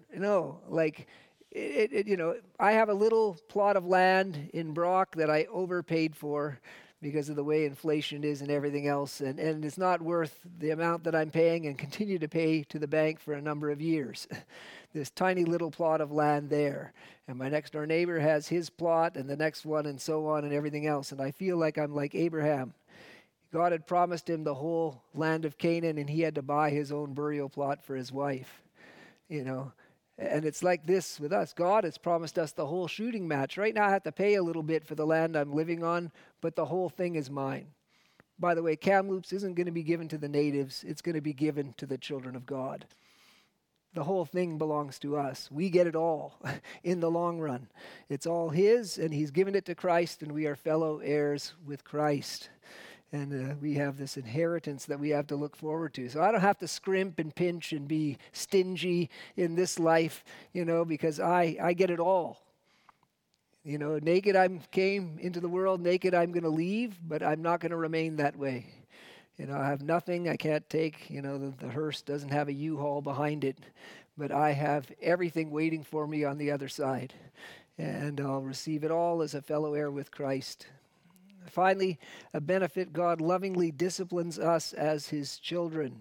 I have a little plot of land in Brock that I overpaid for because of the way inflation is and everything else, and it's not worth the amount that I'm paying and continue to pay to the bank for a number of years. This tiny little plot of land there, and my next door neighbor has his plot and the next one and so on and everything else, and I feel like I'm like Abraham. God had promised him the whole land of Canaan, and he had to buy his own burial plot for his wife, And it's like this with us. God has promised us the whole shooting match. Right now I have to pay a little bit for the land I'm living on, but the whole thing is mine. By the way, Kamloops isn't going to be given to the natives. It's going to be given to the children of God. The whole thing belongs to us. We get it all in the long run. It's all his, and he's given it to Christ, and we are fellow heirs with Christ. And we have this inheritance that we have to look forward to. So I don't have to scrimp and pinch and be stingy in this life, because I get it all. Naked I came into the world, naked I'm going to leave, but I'm not going to remain that way. I have nothing I can't take. The hearse doesn't have a U-Haul behind it, but I have everything waiting for me on the other side. And I'll receive it all as a fellow heir with Christ. Finally, a benefit, God lovingly disciplines us as his children.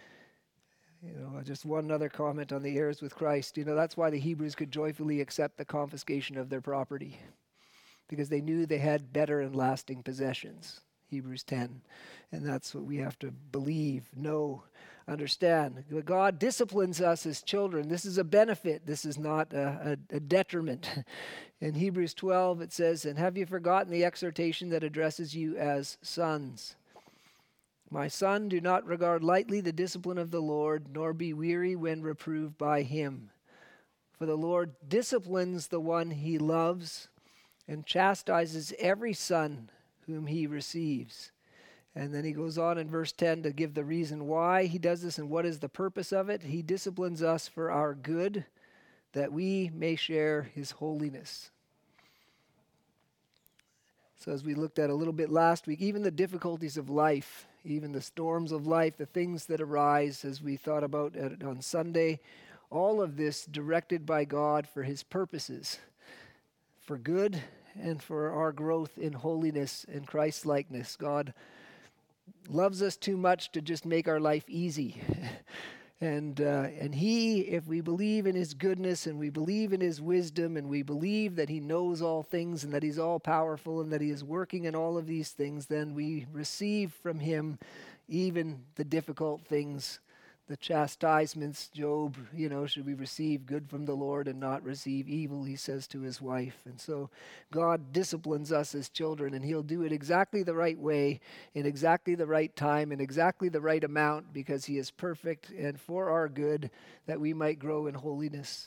Just one other comment on the heirs with Christ. That's why the Hebrews could joyfully accept the confiscation of their property, because they knew they had better and lasting possessions. Hebrews 10. And that's what we have to believe, know, understand. God disciplines us as children. This is a benefit. This is not a detriment. In Hebrews 12, it says, and have you forgotten the exhortation that addresses you as sons? My son, do not regard lightly the discipline of the Lord, nor be weary when reproved by him. For the Lord disciplines the one he loves and chastises every son whom he receives. And then he goes on in verse 10 to give the reason why he does this and what is the purpose of it. He disciplines us for our good, that we may share his holiness. So as we looked at a little bit last week, even the difficulties of life, even the storms of life, the things that arise, as we thought about it on Sunday, all of this directed by God for his purposes, for good and for our growth in holiness and Christ-likeness. God loves us too much to just make our life easy. And he, if we believe in his goodness and we believe in his wisdom and we believe that he knows all things and that he's all powerful and that he is working in all of these things, then we receive from him even the difficult things, the chastisements. Job, should we receive good from the Lord and not receive evil, he says to his wife. And so God disciplines us as children, and he'll do it exactly the right way, in exactly the right time, in exactly the right amount, because he is perfect and for our good, that we might grow in holiness.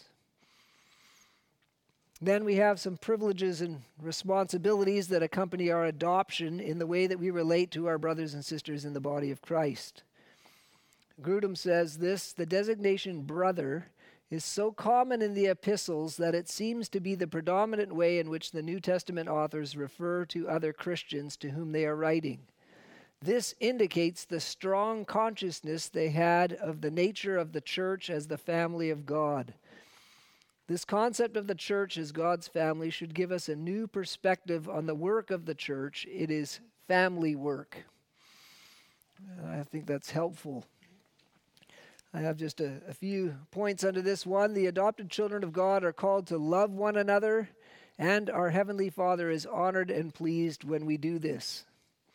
Then we have some privileges and responsibilities that accompany our adoption in the way that we relate to our brothers and sisters in the body of Christ. Grudem says this: the designation brother is so common in the epistles that it seems to be the predominant way in which the New Testament authors refer to other Christians to whom they are writing. This indicates the strong consciousness they had of the nature of the church as the family of God. This concept of the church as God's family should give us a new perspective on the work of the church. It is family work. I think that's helpful. I have just a few points under this one. The adopted children of God are called to love one another, and our Heavenly Father is honored and pleased when we do this.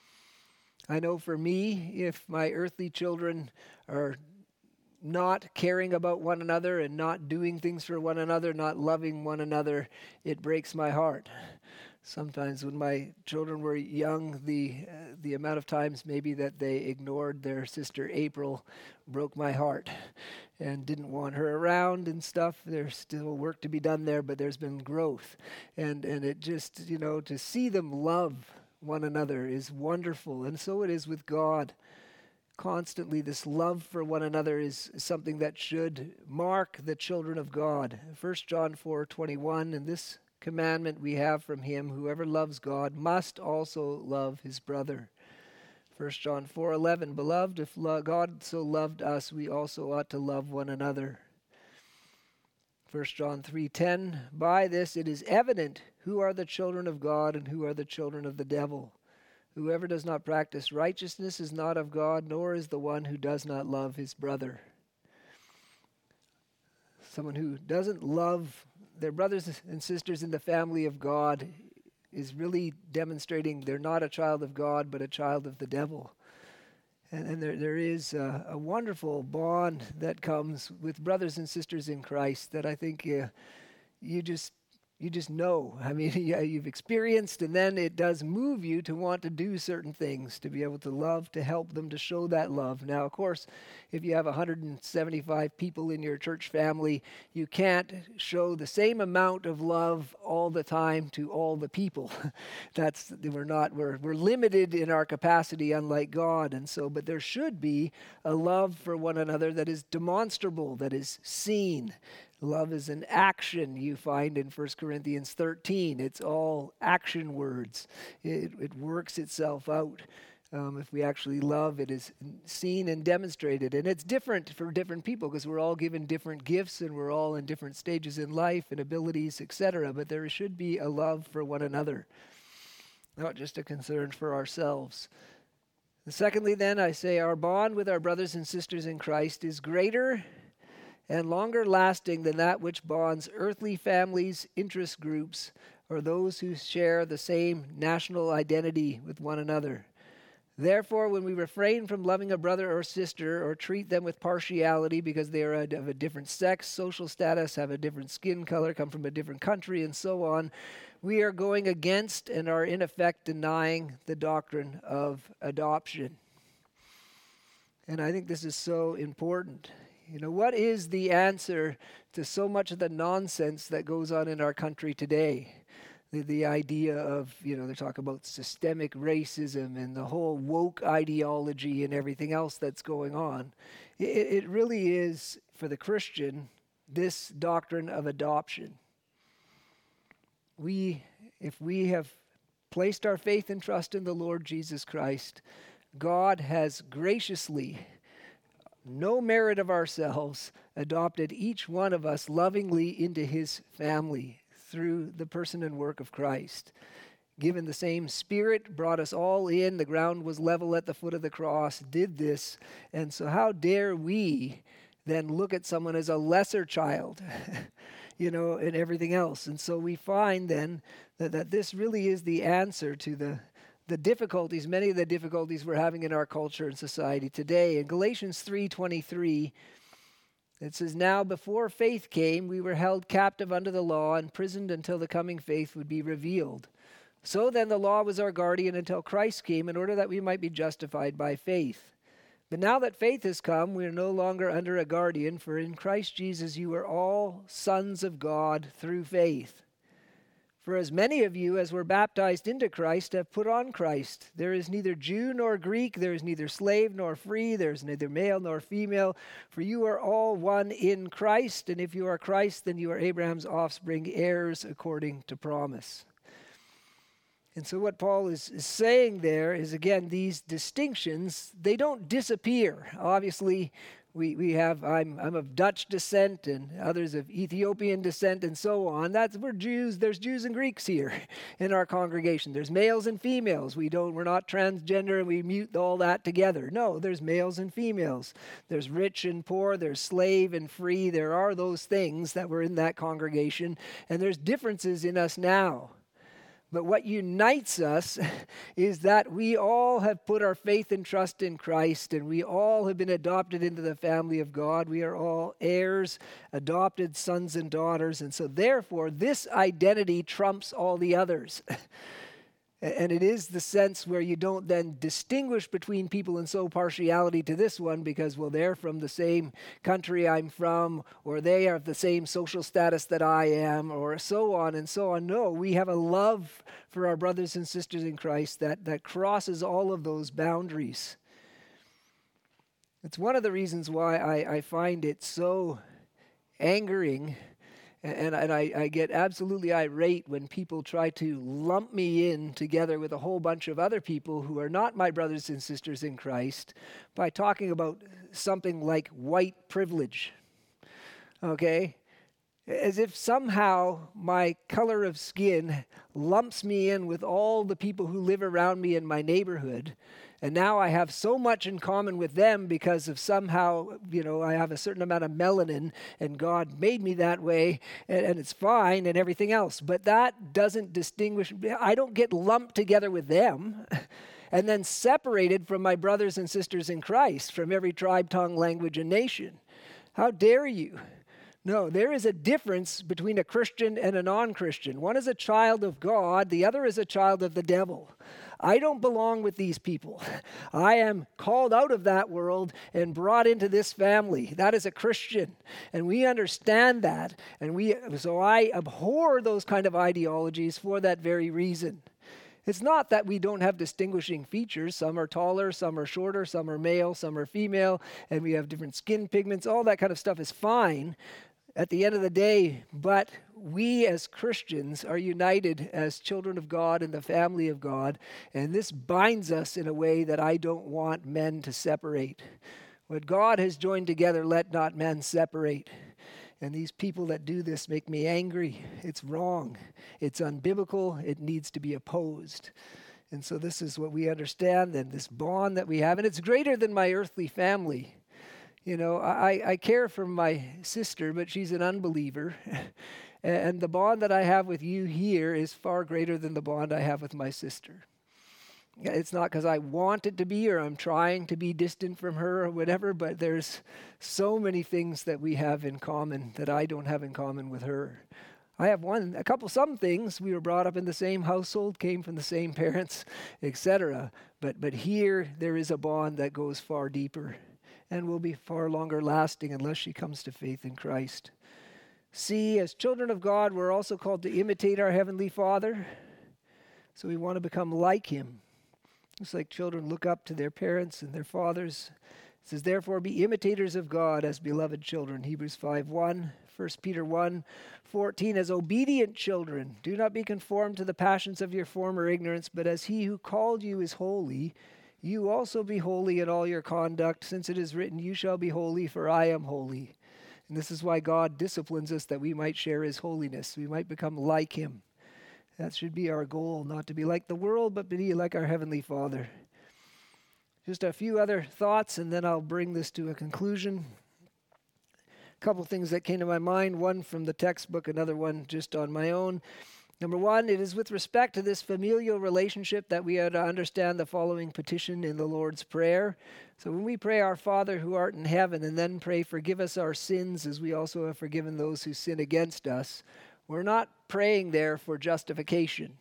I know for me, if my earthly children are not caring about one another and not doing things for one another, not loving one another, it breaks my heart. Sometimes when my children were young, the amount of times maybe that they ignored their sister April broke my heart and didn't want her around and stuff. There's still work to be done there, but there's been growth. And it just, to see them love one another is wonderful. And so it is with God. Constantly, this love for one another is something that should mark the children of God. 1 John 4:21, and this commandment we have from him: whoever loves God must also love his brother. 1 John 4:11, beloved, if God so loved us, we also ought to love one another. 1 John 3:10, by this it is evident who are the children of God and who are the children of the devil. Whoever does not practice righteousness is not of God, nor is the one who does not love his brother. Someone who doesn't love their brothers and sisters in the family of God is really demonstrating they're not a child of God, but a child of the devil. And there is a wonderful bond that comes with brothers and sisters in Christ that I think you just know. I mean, you've experienced, and then it does move you to want to do certain things, to be able to love, to help them, to show that love. Now, of course, if you have 175 people in your church family, you can't show the same amount of love all the time to all the people. We're limited in our capacity, unlike God. And so, but there should be a love for one another that is demonstrable, that is seen. Love is an action, you find in 1 Corinthians 13. It's all action words. It works itself out. If we actually love, it is seen and demonstrated. And it's different for different people because we're all given different gifts and we're all in different stages in life and abilities, etc. But there should be a love for one another, not just a concern for ourselves. And secondly, then, I say our bond with our brothers and sisters in Christ is greater and longer lasting than that which bonds earthly families, interest groups, or those who share the same national identity with one another. Therefore, when we refrain from loving a brother or sister or treat them with partiality because they are of a different sex, social status, have a different skin color, come from a different country, and so on, we are going against and are in effect denying the doctrine of adoption. And I think this is so important. What is the answer to so much of the nonsense that goes on in our country today? The idea of, they talk about systemic racism and the whole woke ideology and everything else that's going on. It really is, for the Christian, this doctrine of adoption. If we have placed our faith and trust in the Lord Jesus Christ, God has graciously, no merit of ourselves, adopted each one of us lovingly into his family through the person and work of Christ. Given the same Spirit, brought us all in. The ground was level at the foot of the cross, did this. And so how dare we then look at someone as a lesser child, and everything else. And so we find then that this really is the answer to the the difficulties, many of the difficulties we're having in our culture and society today. In Galatians 3:23, it says, "Now before faith came, we were held captive under the law, imprisoned until the coming faith would be revealed. So then the law was our guardian until Christ came, in order that we might be justified by faith. But now that faith has come, we are no longer under a guardian, for in Christ Jesus you are all sons of God through faith. For as many of you as were baptized into Christ have put on Christ. There is neither Jew nor Greek, there is neither slave nor free, there is neither male nor female, for you are all one in Christ, and if you are Christ, then you are Abraham's offspring, heirs according to promise." And so what Paul is saying there is, again, these distinctions, they don't disappear. Obviously, I'm of Dutch descent and others of Ethiopian descent and so on. We're Jews. There's Jews and Greeks here in our congregation. There's males and females. We're not transgender and we mute all that together. No, there's males and females. There's rich and poor. There's slave and free. There are those things that were in that congregation, and there's differences in us now. But what unites us is that we all have put our faith and trust in Christ, and we all have been adopted into the family of God. We are all heirs, adopted sons and daughters, and so therefore this identity trumps all the others. And it is the sense where you don't then distinguish between people and show partiality to this one because, well, they're from the same country I'm from, or they are of the same social status that I am, or so on and so on. No, we have a love for our brothers and sisters in Christ that crosses all of those boundaries. It's one of the reasons why I find it so angering. And I get absolutely irate when people try to lump me in together with a whole bunch of other people who are not my brothers and sisters in Christ by talking about something like white privilege, okay? As if somehow my color of skin lumps me in with all the people who live around me in my neighborhood. And now I have so much in common with them because of somehow, I have a certain amount of melanin and God made me that way and it's fine and everything else. But that doesn't distinguish. I don't get lumped together with them and then separated from my brothers and sisters in Christ from every tribe, tongue, language, and nation. How dare you? No, there is a difference between a Christian and a non-Christian. One is a child of God, the other is a child of the devil. I don't belong with these people. I am called out of that world and brought into this family. That is a Christian. And we understand that. So I abhor those kind of ideologies for that very reason. It's not that we don't have distinguishing features. Some are taller, some are shorter, some are male, some are female, and we have different skin pigments. All that kind of stuff is fine at the end of the day, but we as Christians are united as children of God in the family of God, and this binds us in a way that I don't want men to separate. What God has joined together, let not men separate. And these people that do this make me angry. It's wrong. It's unbiblical. It needs to be opposed. And so this is what we understand, and this bond that we have, and it's greater than my earthly family. I care for my sister, but she's an unbeliever. And the bond that I have with you here is far greater than the bond I have with my sister. It's not because I want it to be or I'm trying to be distant from her or whatever, but there's so many things that we have in common that I don't have in common with her. I have some things. We were brought up in the same household, came from the same parents, etc. But here there is a bond that goes far deeper and will be far longer lasting unless she comes to faith in Christ. See, as children of God, we're also called to imitate our Heavenly Father. So we want to become like Him. Just like children look up to their parents and their fathers. It says, therefore, be imitators of God as beloved children. Hebrews 5:1, 1 Peter 1:14, as obedient children, do not be conformed to the passions of your former ignorance, but as He who called you is holy, you also be holy in all your conduct, since it is written, you shall be holy, for I am holy. And this is why God disciplines us, that we might share His holiness. We might become like Him. That should be our goal, not to be like the world, but to be like our Heavenly Father. Just a few other thoughts, and then I'll bring this to a conclusion. A couple things that came to my mind, one from the textbook, another one just on my own. Number one, it is with respect to this familial relationship that we are to understand the following petition in the Lord's Prayer. So when we pray, Our Father who art in heaven, and then pray, forgive us our sins as we also have forgiven those who sin against us, we're not praying there for justification.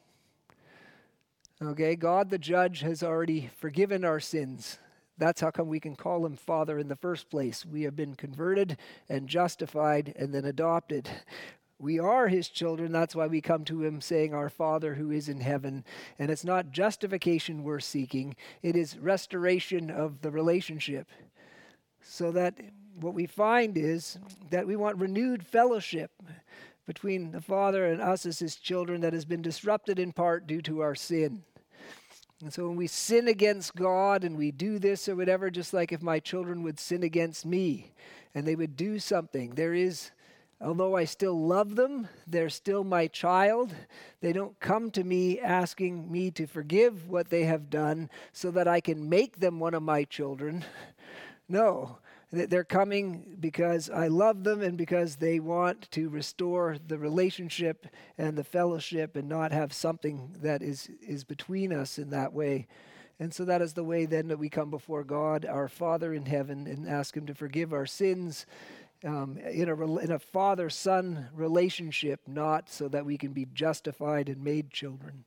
Okay, God the judge has already forgiven our sins. That's how come we can call him Father in the first place. We have been converted and justified and then adopted. We are his children. That's why we come to him saying, Our Father who is in heaven. And it's not justification we're seeking. It is restoration of the relationship. So that what we find is that we want renewed fellowship between the Father and us as his children that has been disrupted in part due to our sin. And so when we sin against God and we do this or whatever, just like if my children would sin against me and they would do something, there is, although I still love them, they're still my child. They don't come to me asking me to forgive what they have done so that I can make them one of my children. No, they're coming because I love them and because they want to restore the relationship and the fellowship and not have something that is between us in that way. And so that is the way then that we come before God, our Father in heaven, and ask him to forgive our sins in a father-son relationship, not so that we can be justified and made children.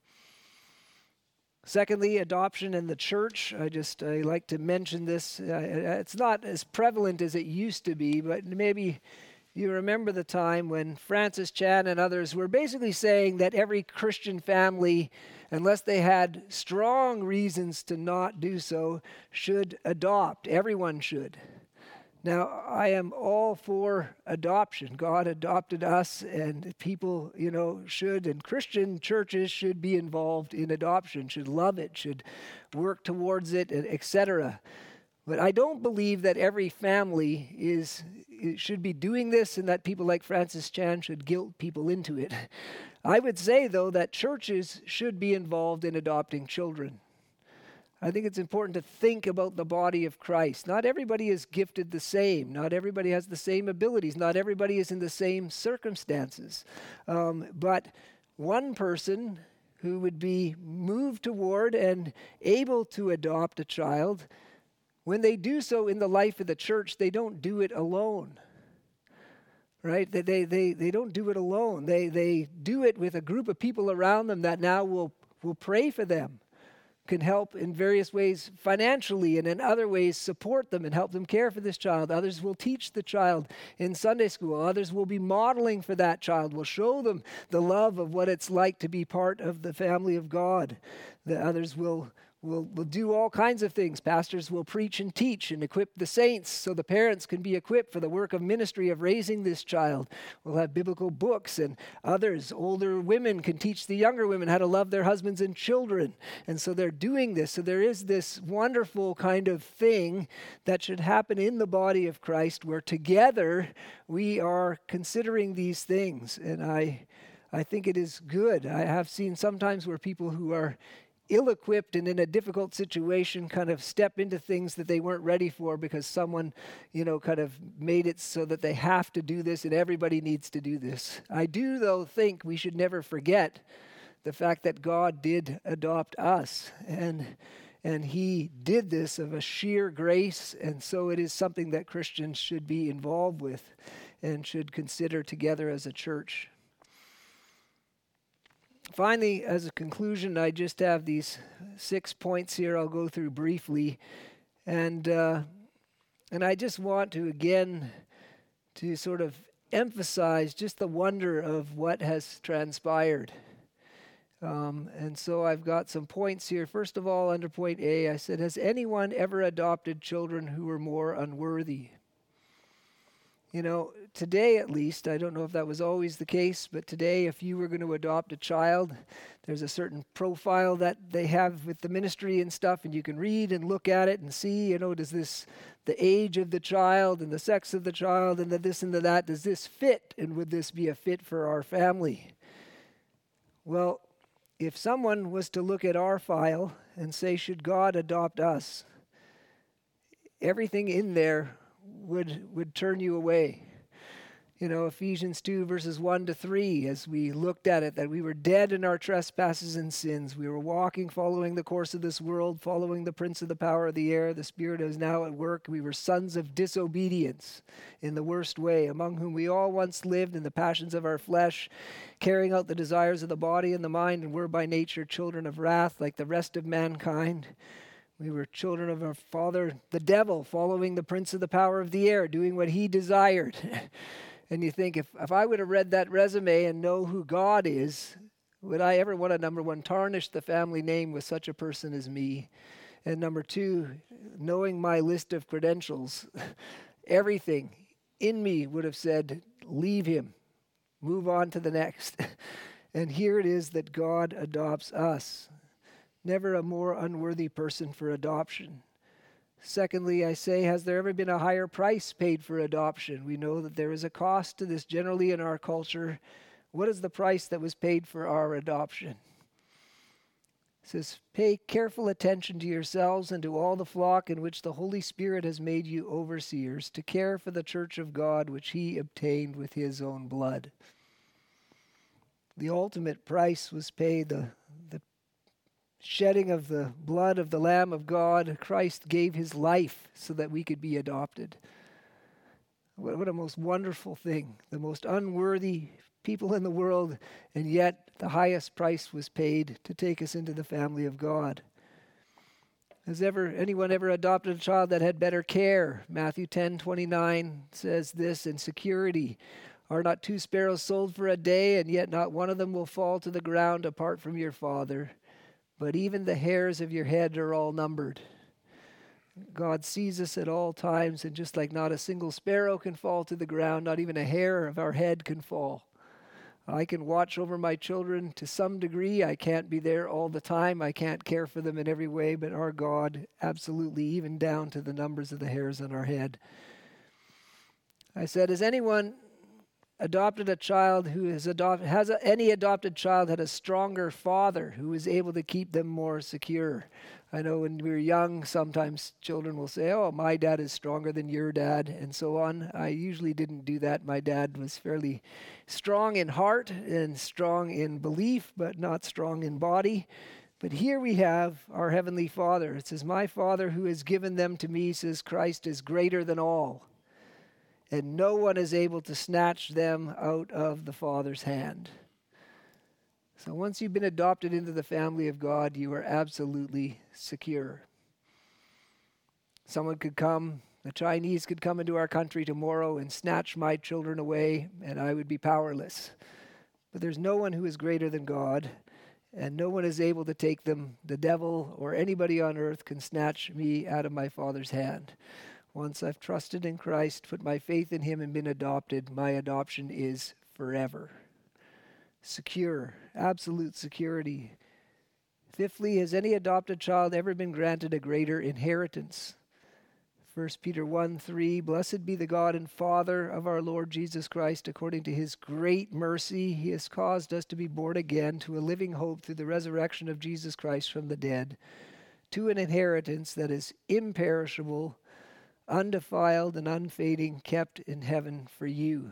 Secondly, adoption in the church. I like to mention this. It's not as prevalent as it used to be, but maybe you remember the time when Francis Chan and others were basically saying that every Christian family, unless they had strong reasons to not do so, should adopt. Everyone should. Now, I am all for adoption. God adopted us, and people, should, and Christian churches should be involved in adoption, should love it, should work towards it, etc. But I don't believe that every family should be doing this and that people like Francis Chan should guilt people into it. I would say, though, that churches should be involved in adopting children. I think it's important to think about the body of Christ. Not everybody is gifted the same. Not everybody has the same abilities. Not everybody is in the same circumstances. But one person who would be moved toward and able to adopt a child, when they do so in the life of the church, they don't do it alone. Right? They don't do it alone. They do it with a group of people around them that now will pray for them, can help in various ways financially, and in other ways support them and help them care for this child. Others will teach the child in Sunday school. Others will be modeling for that child, will show them the love of what it's like to be part of the family of God. The others will do all kinds of things. Pastors will preach and teach and equip the saints so the parents can be equipped for the work of ministry of raising this child. We'll have biblical books, and others, older women, can teach the younger women how to love their husbands and children. And so they're doing this. So there is this wonderful kind of thing that should happen in the body of Christ where together we are considering these things. And I think it is good. I have seen sometimes where people who are ill-equipped and in a difficult situation kind of step into things that they weren't ready for because someone, kind of made it so that they have to do this and everybody needs to do this. I do, though, think we should never forget the fact that God did adopt us, and he did this of a sheer grace, and so it is something that Christians should be involved with and should consider together as a church. Finally, as a conclusion, I just have these 6 points here I'll go through briefly. And I just want to, again, to sort of emphasize just the wonder of what has transpired. And so I've got some points here. First of all, under point A, I said, has anyone ever adopted children who were more unworthy? Today at least, I don't know if that was always the case, but today if you were going to adopt a child, there's a certain profile that they have with the ministry and stuff, and you can read and look at it and see, does this, the age of the child and the sex of the child and the this and the that, does this fit, and would this be a fit for our family? Well, if someone was to look at our file and say, should God adopt us? Everything in there would turn you away. Ephesians 2 verses 1 to 3, as we looked at it, that we were dead in our trespasses and sins. We were walking, following the course of this world, following the prince of the power of the air. The Spirit is now at work. We were sons of disobedience in the worst way, among whom we all once lived in the passions of our flesh, carrying out the desires of the body and the mind, and were by nature children of wrath like the rest of mankind. We were children of our father, the devil, following the prince of the power of the air, doing what he desired. And you think, if I would have read that resume and know who God is, would I ever want to, number one, tarnish the family name with such a person as me? And number two, knowing my list of credentials, everything in me would have said, leave him, move on to the next. And here it is that God adopts us. Never a more unworthy person for adoption. Secondly, I say, has there ever been a higher price paid for adoption? We know that there is a cost to this generally in our culture. What is the price that was paid for our adoption? It says, pay careful attention to yourselves and to all the flock in which the Holy Spirit has made you overseers, to care for the church of God, which he obtained with his own blood. The ultimate price was paid, the shedding of the blood of the Lamb of God. Christ gave his life so that we could be adopted. What a most wonderful thing. The most unworthy people in the world, and yet the highest price was paid to take us into the family of God. Has anyone ever adopted a child that had better care? Matthew 10:29 says this, in security. Are not 2 sparrows sold for a day, and yet not one of them will fall to the ground apart from your Father? But even the hairs of your head are all numbered. God sees us at all times, and just like not a single sparrow can fall to the ground, not even a hair of our head can fall. I can watch over my children to some degree. I can't be there all the time. I can't care for them in every way, but our God, absolutely, even down to the numbers of the hairs on our head. I said, has anyone adopted a child who any adopted child had a stronger father who was able to keep them more secure? I know when we were young, sometimes children will say, oh, my dad is stronger than your dad, and so on. I usually didn't do that. My dad was fairly strong in heart and strong in belief, but not strong in body. But here we have our Heavenly Father. It says, my Father who has given them to me, says Christ, is greater than all. And no one is able to snatch them out of the Father's hand. So once you've been adopted into the family of God, you are absolutely secure. Someone could come, the Chinese could come into our country tomorrow and snatch my children away, and I would be powerless. But there's no one who is greater than God, and no one is able to take them. The devil or anybody on earth can snatch me out of my Father's hand. Once I've trusted in Christ, put my faith in him, and been adopted, my adoption is forever. Secure, absolute security. Fifthly, has any adopted child ever been granted a greater inheritance? 1 Peter 1:3, blessed be the God and Father of our Lord Jesus Christ. According to his great mercy, he has caused us to be born again to a living hope through the resurrection of Jesus Christ from the dead, to an inheritance that is imperishable, undefiled and unfading, kept in heaven for you.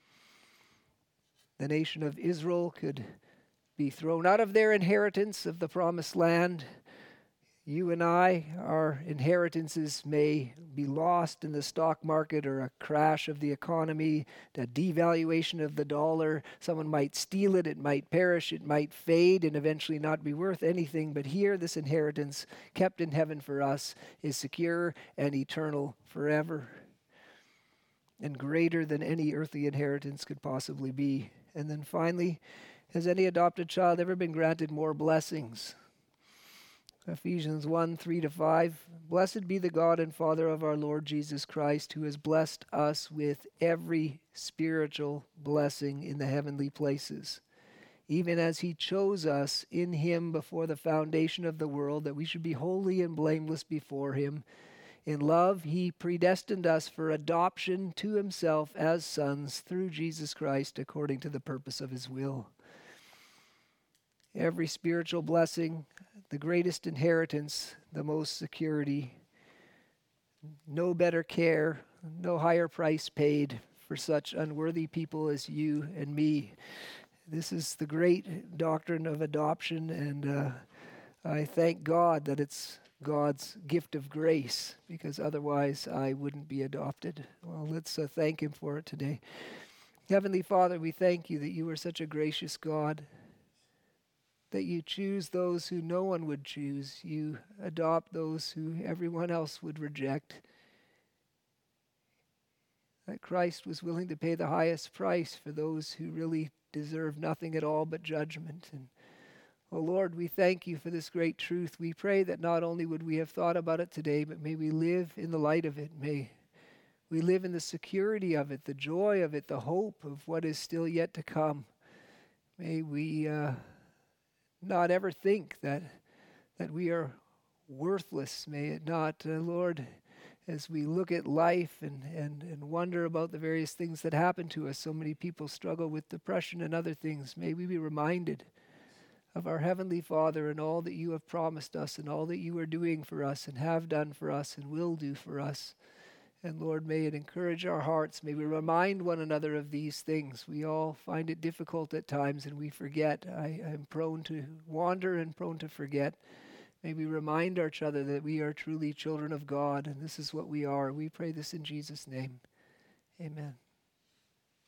The nation of Israel could be thrown out of their inheritance of the promised land. You and I, our inheritances may be lost in the stock market or a crash of the economy, a devaluation of the dollar. Someone might steal it, it might perish, it might fade and eventually not be worth anything. But here, this inheritance kept in heaven for us is secure and eternal forever, and greater than any earthly inheritance could possibly be. And then finally, has any adopted child ever been granted more blessings? Ephesians 1:3-5, blessed be the God and Father of our Lord Jesus Christ, who has blessed us with every spiritual blessing in the heavenly places, even as he chose us in him before the foundation of the world, that we should be holy and blameless before him. In love, he predestined us for adoption to himself as sons through Jesus Christ, according to the purpose of his will. Every spiritual blessing, the greatest inheritance, the most security, no better care, no higher price paid for such unworthy people as you and me. This is the great doctrine of adoption, and I thank God that it's God's gift of grace, because otherwise I wouldn't be adopted. Well, let's thank Him for it today. Heavenly Father, we thank you that you are such a gracious God, that you choose those who no one would choose. You adopt those who everyone else would reject. That Christ was willing to pay the highest price for those who really deserve nothing at all but judgment. And oh Lord, we thank you for this great truth. We pray that not only would we have thought about it today, but may we live in the light of it. May we live in the security of it, the joy of it, the hope of what is still yet to come. May we not ever think that we are worthless. May it not, Lord, as we look at life and wonder about the various things that happen to us. So many people struggle with depression and other things. May we be reminded of our Heavenly Father and all that you have promised us and all that you are doing for us and have done for us and will do for us. And Lord, may it encourage our hearts. May we remind one another of these things. We all find it difficult at times and we forget. I am prone to wander and prone to forget. May we remind each other that we are truly children of God, and this is what we are. We pray this in Jesus' name. Amen.